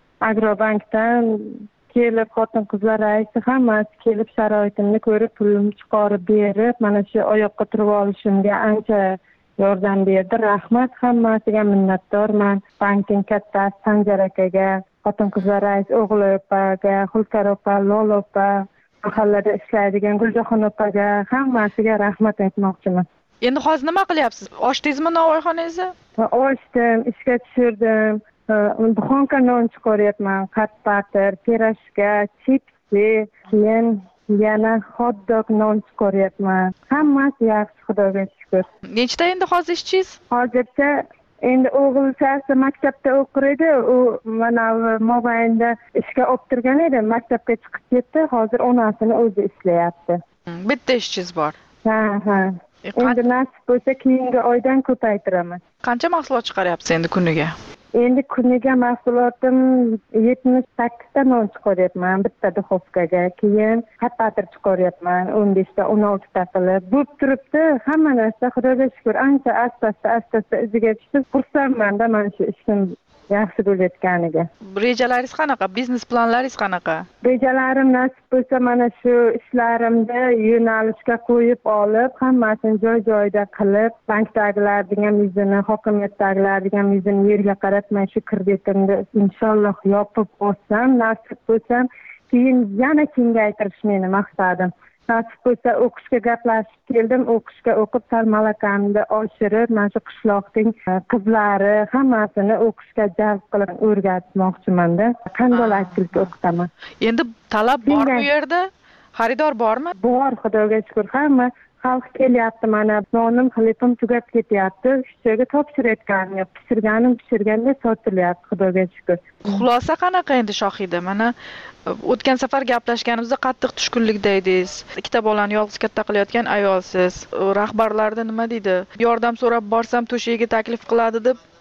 Agrobankdan kelib, xotin-qizlar raisi hammasi kelib sharoitimni ko'rib, pulimni chiqarib berib, mana shu oyoqqa turib olishimga ancha yordam berdi. Rahmat, hammasiga minnatdorman. Bankning kattasi Sanjar akaga, Xotin-qizlar rais o'g'li opaga, Xulkar opa, Lola opa, mahallada ishlaydigan Guljoxon opaga, hammasiga rahmat aytmoqchiman. Endi hozir nima qilyapsiz? Ochdingizmi novvoyxonangizni? Ochdim, ishga tushirdim. Duxonka non chiqaryapman, qatpatir, pirashka, chipsi, keyin yana hot dog non chiqaryapman. Hammasi yaxshi, Xudoga shukr. Nechta endi hozir ishchingiz? Hozircha endi o'g'ilchasi maktabda o'qir edi, u mana mobaynda ishga olib turgan edi, maktabga chiqib ketdi, hozir onasini o'zi ishlayapti. Bitta ishchingiz bor. Ha, ha. Endi nasib bo'lsa keyingi oydan ko'paytiraman. Qancha mahsulot chiqaryapsiz endi kuniga? Endi kuniga mahsulotim yetmish sakkizta non chiqaryapman bitta duxovkaga, keyin qatpatir chiqaryapman o'n beshta o'n oltita qilib. Bo'lib turibdi, hamma narsa Xudoga shukr, ancha asta-asta asta-asta iziga tushib, xursandman-da mana shu ishim yaxshi bo'layotganiga. Rejalaringiz qanaqa? Biznes planlaringiz qanaqa? Rejalarim nasib bo'lsa mana shu ishlarimda yo'nalishga qo'yib olib, hammasini joy-joyida qilib, bankdagilarning ham yuzini, hokimiyatdagilarning ham yuzini yerga qaratmay shu kreditimni inshaalloh yopib olsam, nasib bo'lsa, keyin yana kengaytirish meni maqsadim. Nasib bo'lsa o'qishga gaplashib keldim, o'qishga o'qib sal malakamni oshirib, mana shu qishloqning qizlari hammasini o'qishga jalb qilib o'rgatmoqchiman-da. Qandolatchilik o'qitaman. Endi talab bormi bu yerda? Xaridor bormi? Bor, Xudoga shukr. Hamma xalq kelyapti, mana nonim, xilipim tugab ketyapti. Shu yerga topshirayotganim yo'q. Pishirganim pishirganda sotilyapti, Xudoga shukr. Xulosa qanaqa endi Shohida? Mana o'tgan safar gaplashganimizda qattiq tushkunlikda edingiz. Ikkita bolani yolg'iz katta qilayotgan ayolsiz. Rahbarlarda nima deydi? Yordam so'rab borsam to'shigiga taklif qiladi deb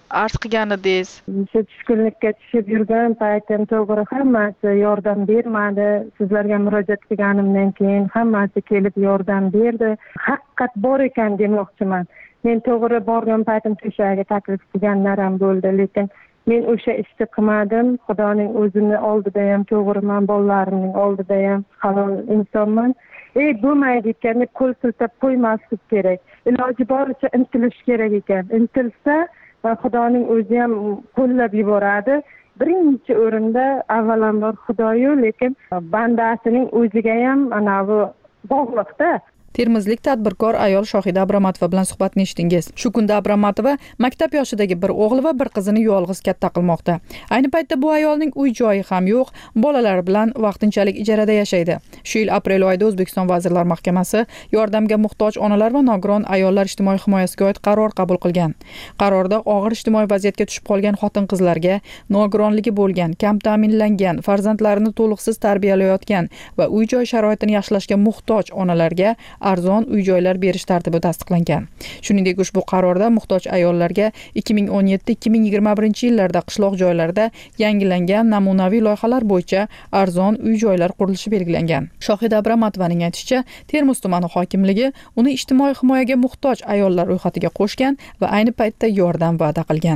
arz qilgan edingiz? Shu tushkunlikka tushib yurgan paytim to'g'ri hammasi yordam bermadi. Sizlarga murojaat qilganimdan keyin hammasi kelib yordam berdi. Haqiqat bor ekan demoqchiman. Men to'g'ri borgan paytim to'shag'iga taklif qilganlar ham bo'ldi, lekin men o'sha ishni qilmadim. Xudoning o'zini oldida ham to'g'riman, bolalarimning oldida ham halol insonman. Ey bo'lmaydi ekan deb qo'l siltab qo'ymaslik kerak. Iloji boricha intilish kerak ekan. Intilsa va Xudoning o'zi ham qo'llab yuboradi. Birinchi o'rinda avvalambor Xudoyu, lekin bandasining o'ziga ham ana bu bog'liqda. Termizlik tadbirkor ayol Shohida Abramatova bilan suhbatni eshitdingiz. Shu kunda Abramatova maktab yoshidagi bir o'g'li va bir qizini yolg'iz katta qilmoqda. Ayni paytda bu ayolning uy joyi ham yo'q, bolalari bilan vaqtinchalik ijarada yashaydi. Shu yil aprel oyida O'zbekiston Vazirlar Mahkamasi yordamga muhtoj onalar va nogiron ayollar ijtimoiy himoyasiga oid qaror qabul qilgan. Qarorda og'ir ijtimoiy vaziyatga tushib qolgan xotin-qizlarga, nogironligi bo'lgan, kam ta'minlangan, farzandlarini to'liqsiz tarbiyalayotgan va uy joy sharoitini yaxshilashga muhtoj onalarga arzon uy-joylar berish tartibi tasdiqlangan. Shuningdek, ushbu qarorda muhtoj ayollarga ikki ming o'n yetti ikki ming yigirma birinchi yillarda qishloq joylarda yangilangan namunaviy loyihalar bo'yicha arzon uy-joylar qurilishi belgilangan. Shohida Abramatovaning aytishicha, Termiz tumani hokimligi uni ijtimoiy himoyaga muhtoj ayollar ro'yxatiga qo'shgan va ayni paytda yordam va'da qilgan.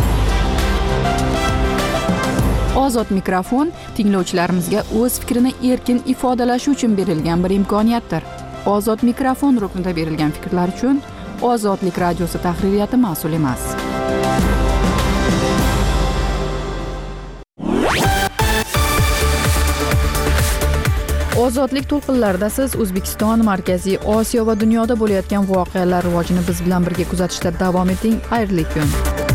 Ozod mikrofon tinglovchilarimizga o'z fikrini erkin ifodalashi uchun berilgan bir imkoniyatdir. Ozod mikrofon ruknida berilgan fikrlar uchun Ozodlik radiosi tahririyati mas'ul emas. Ozodlik to'lqinlarida siz O'zbekiston, Markaziy Osiyo va dunyoda bo'layotgan voqealar rivojini biz bilan birga kuzatishda davom eting. Xayrli kun.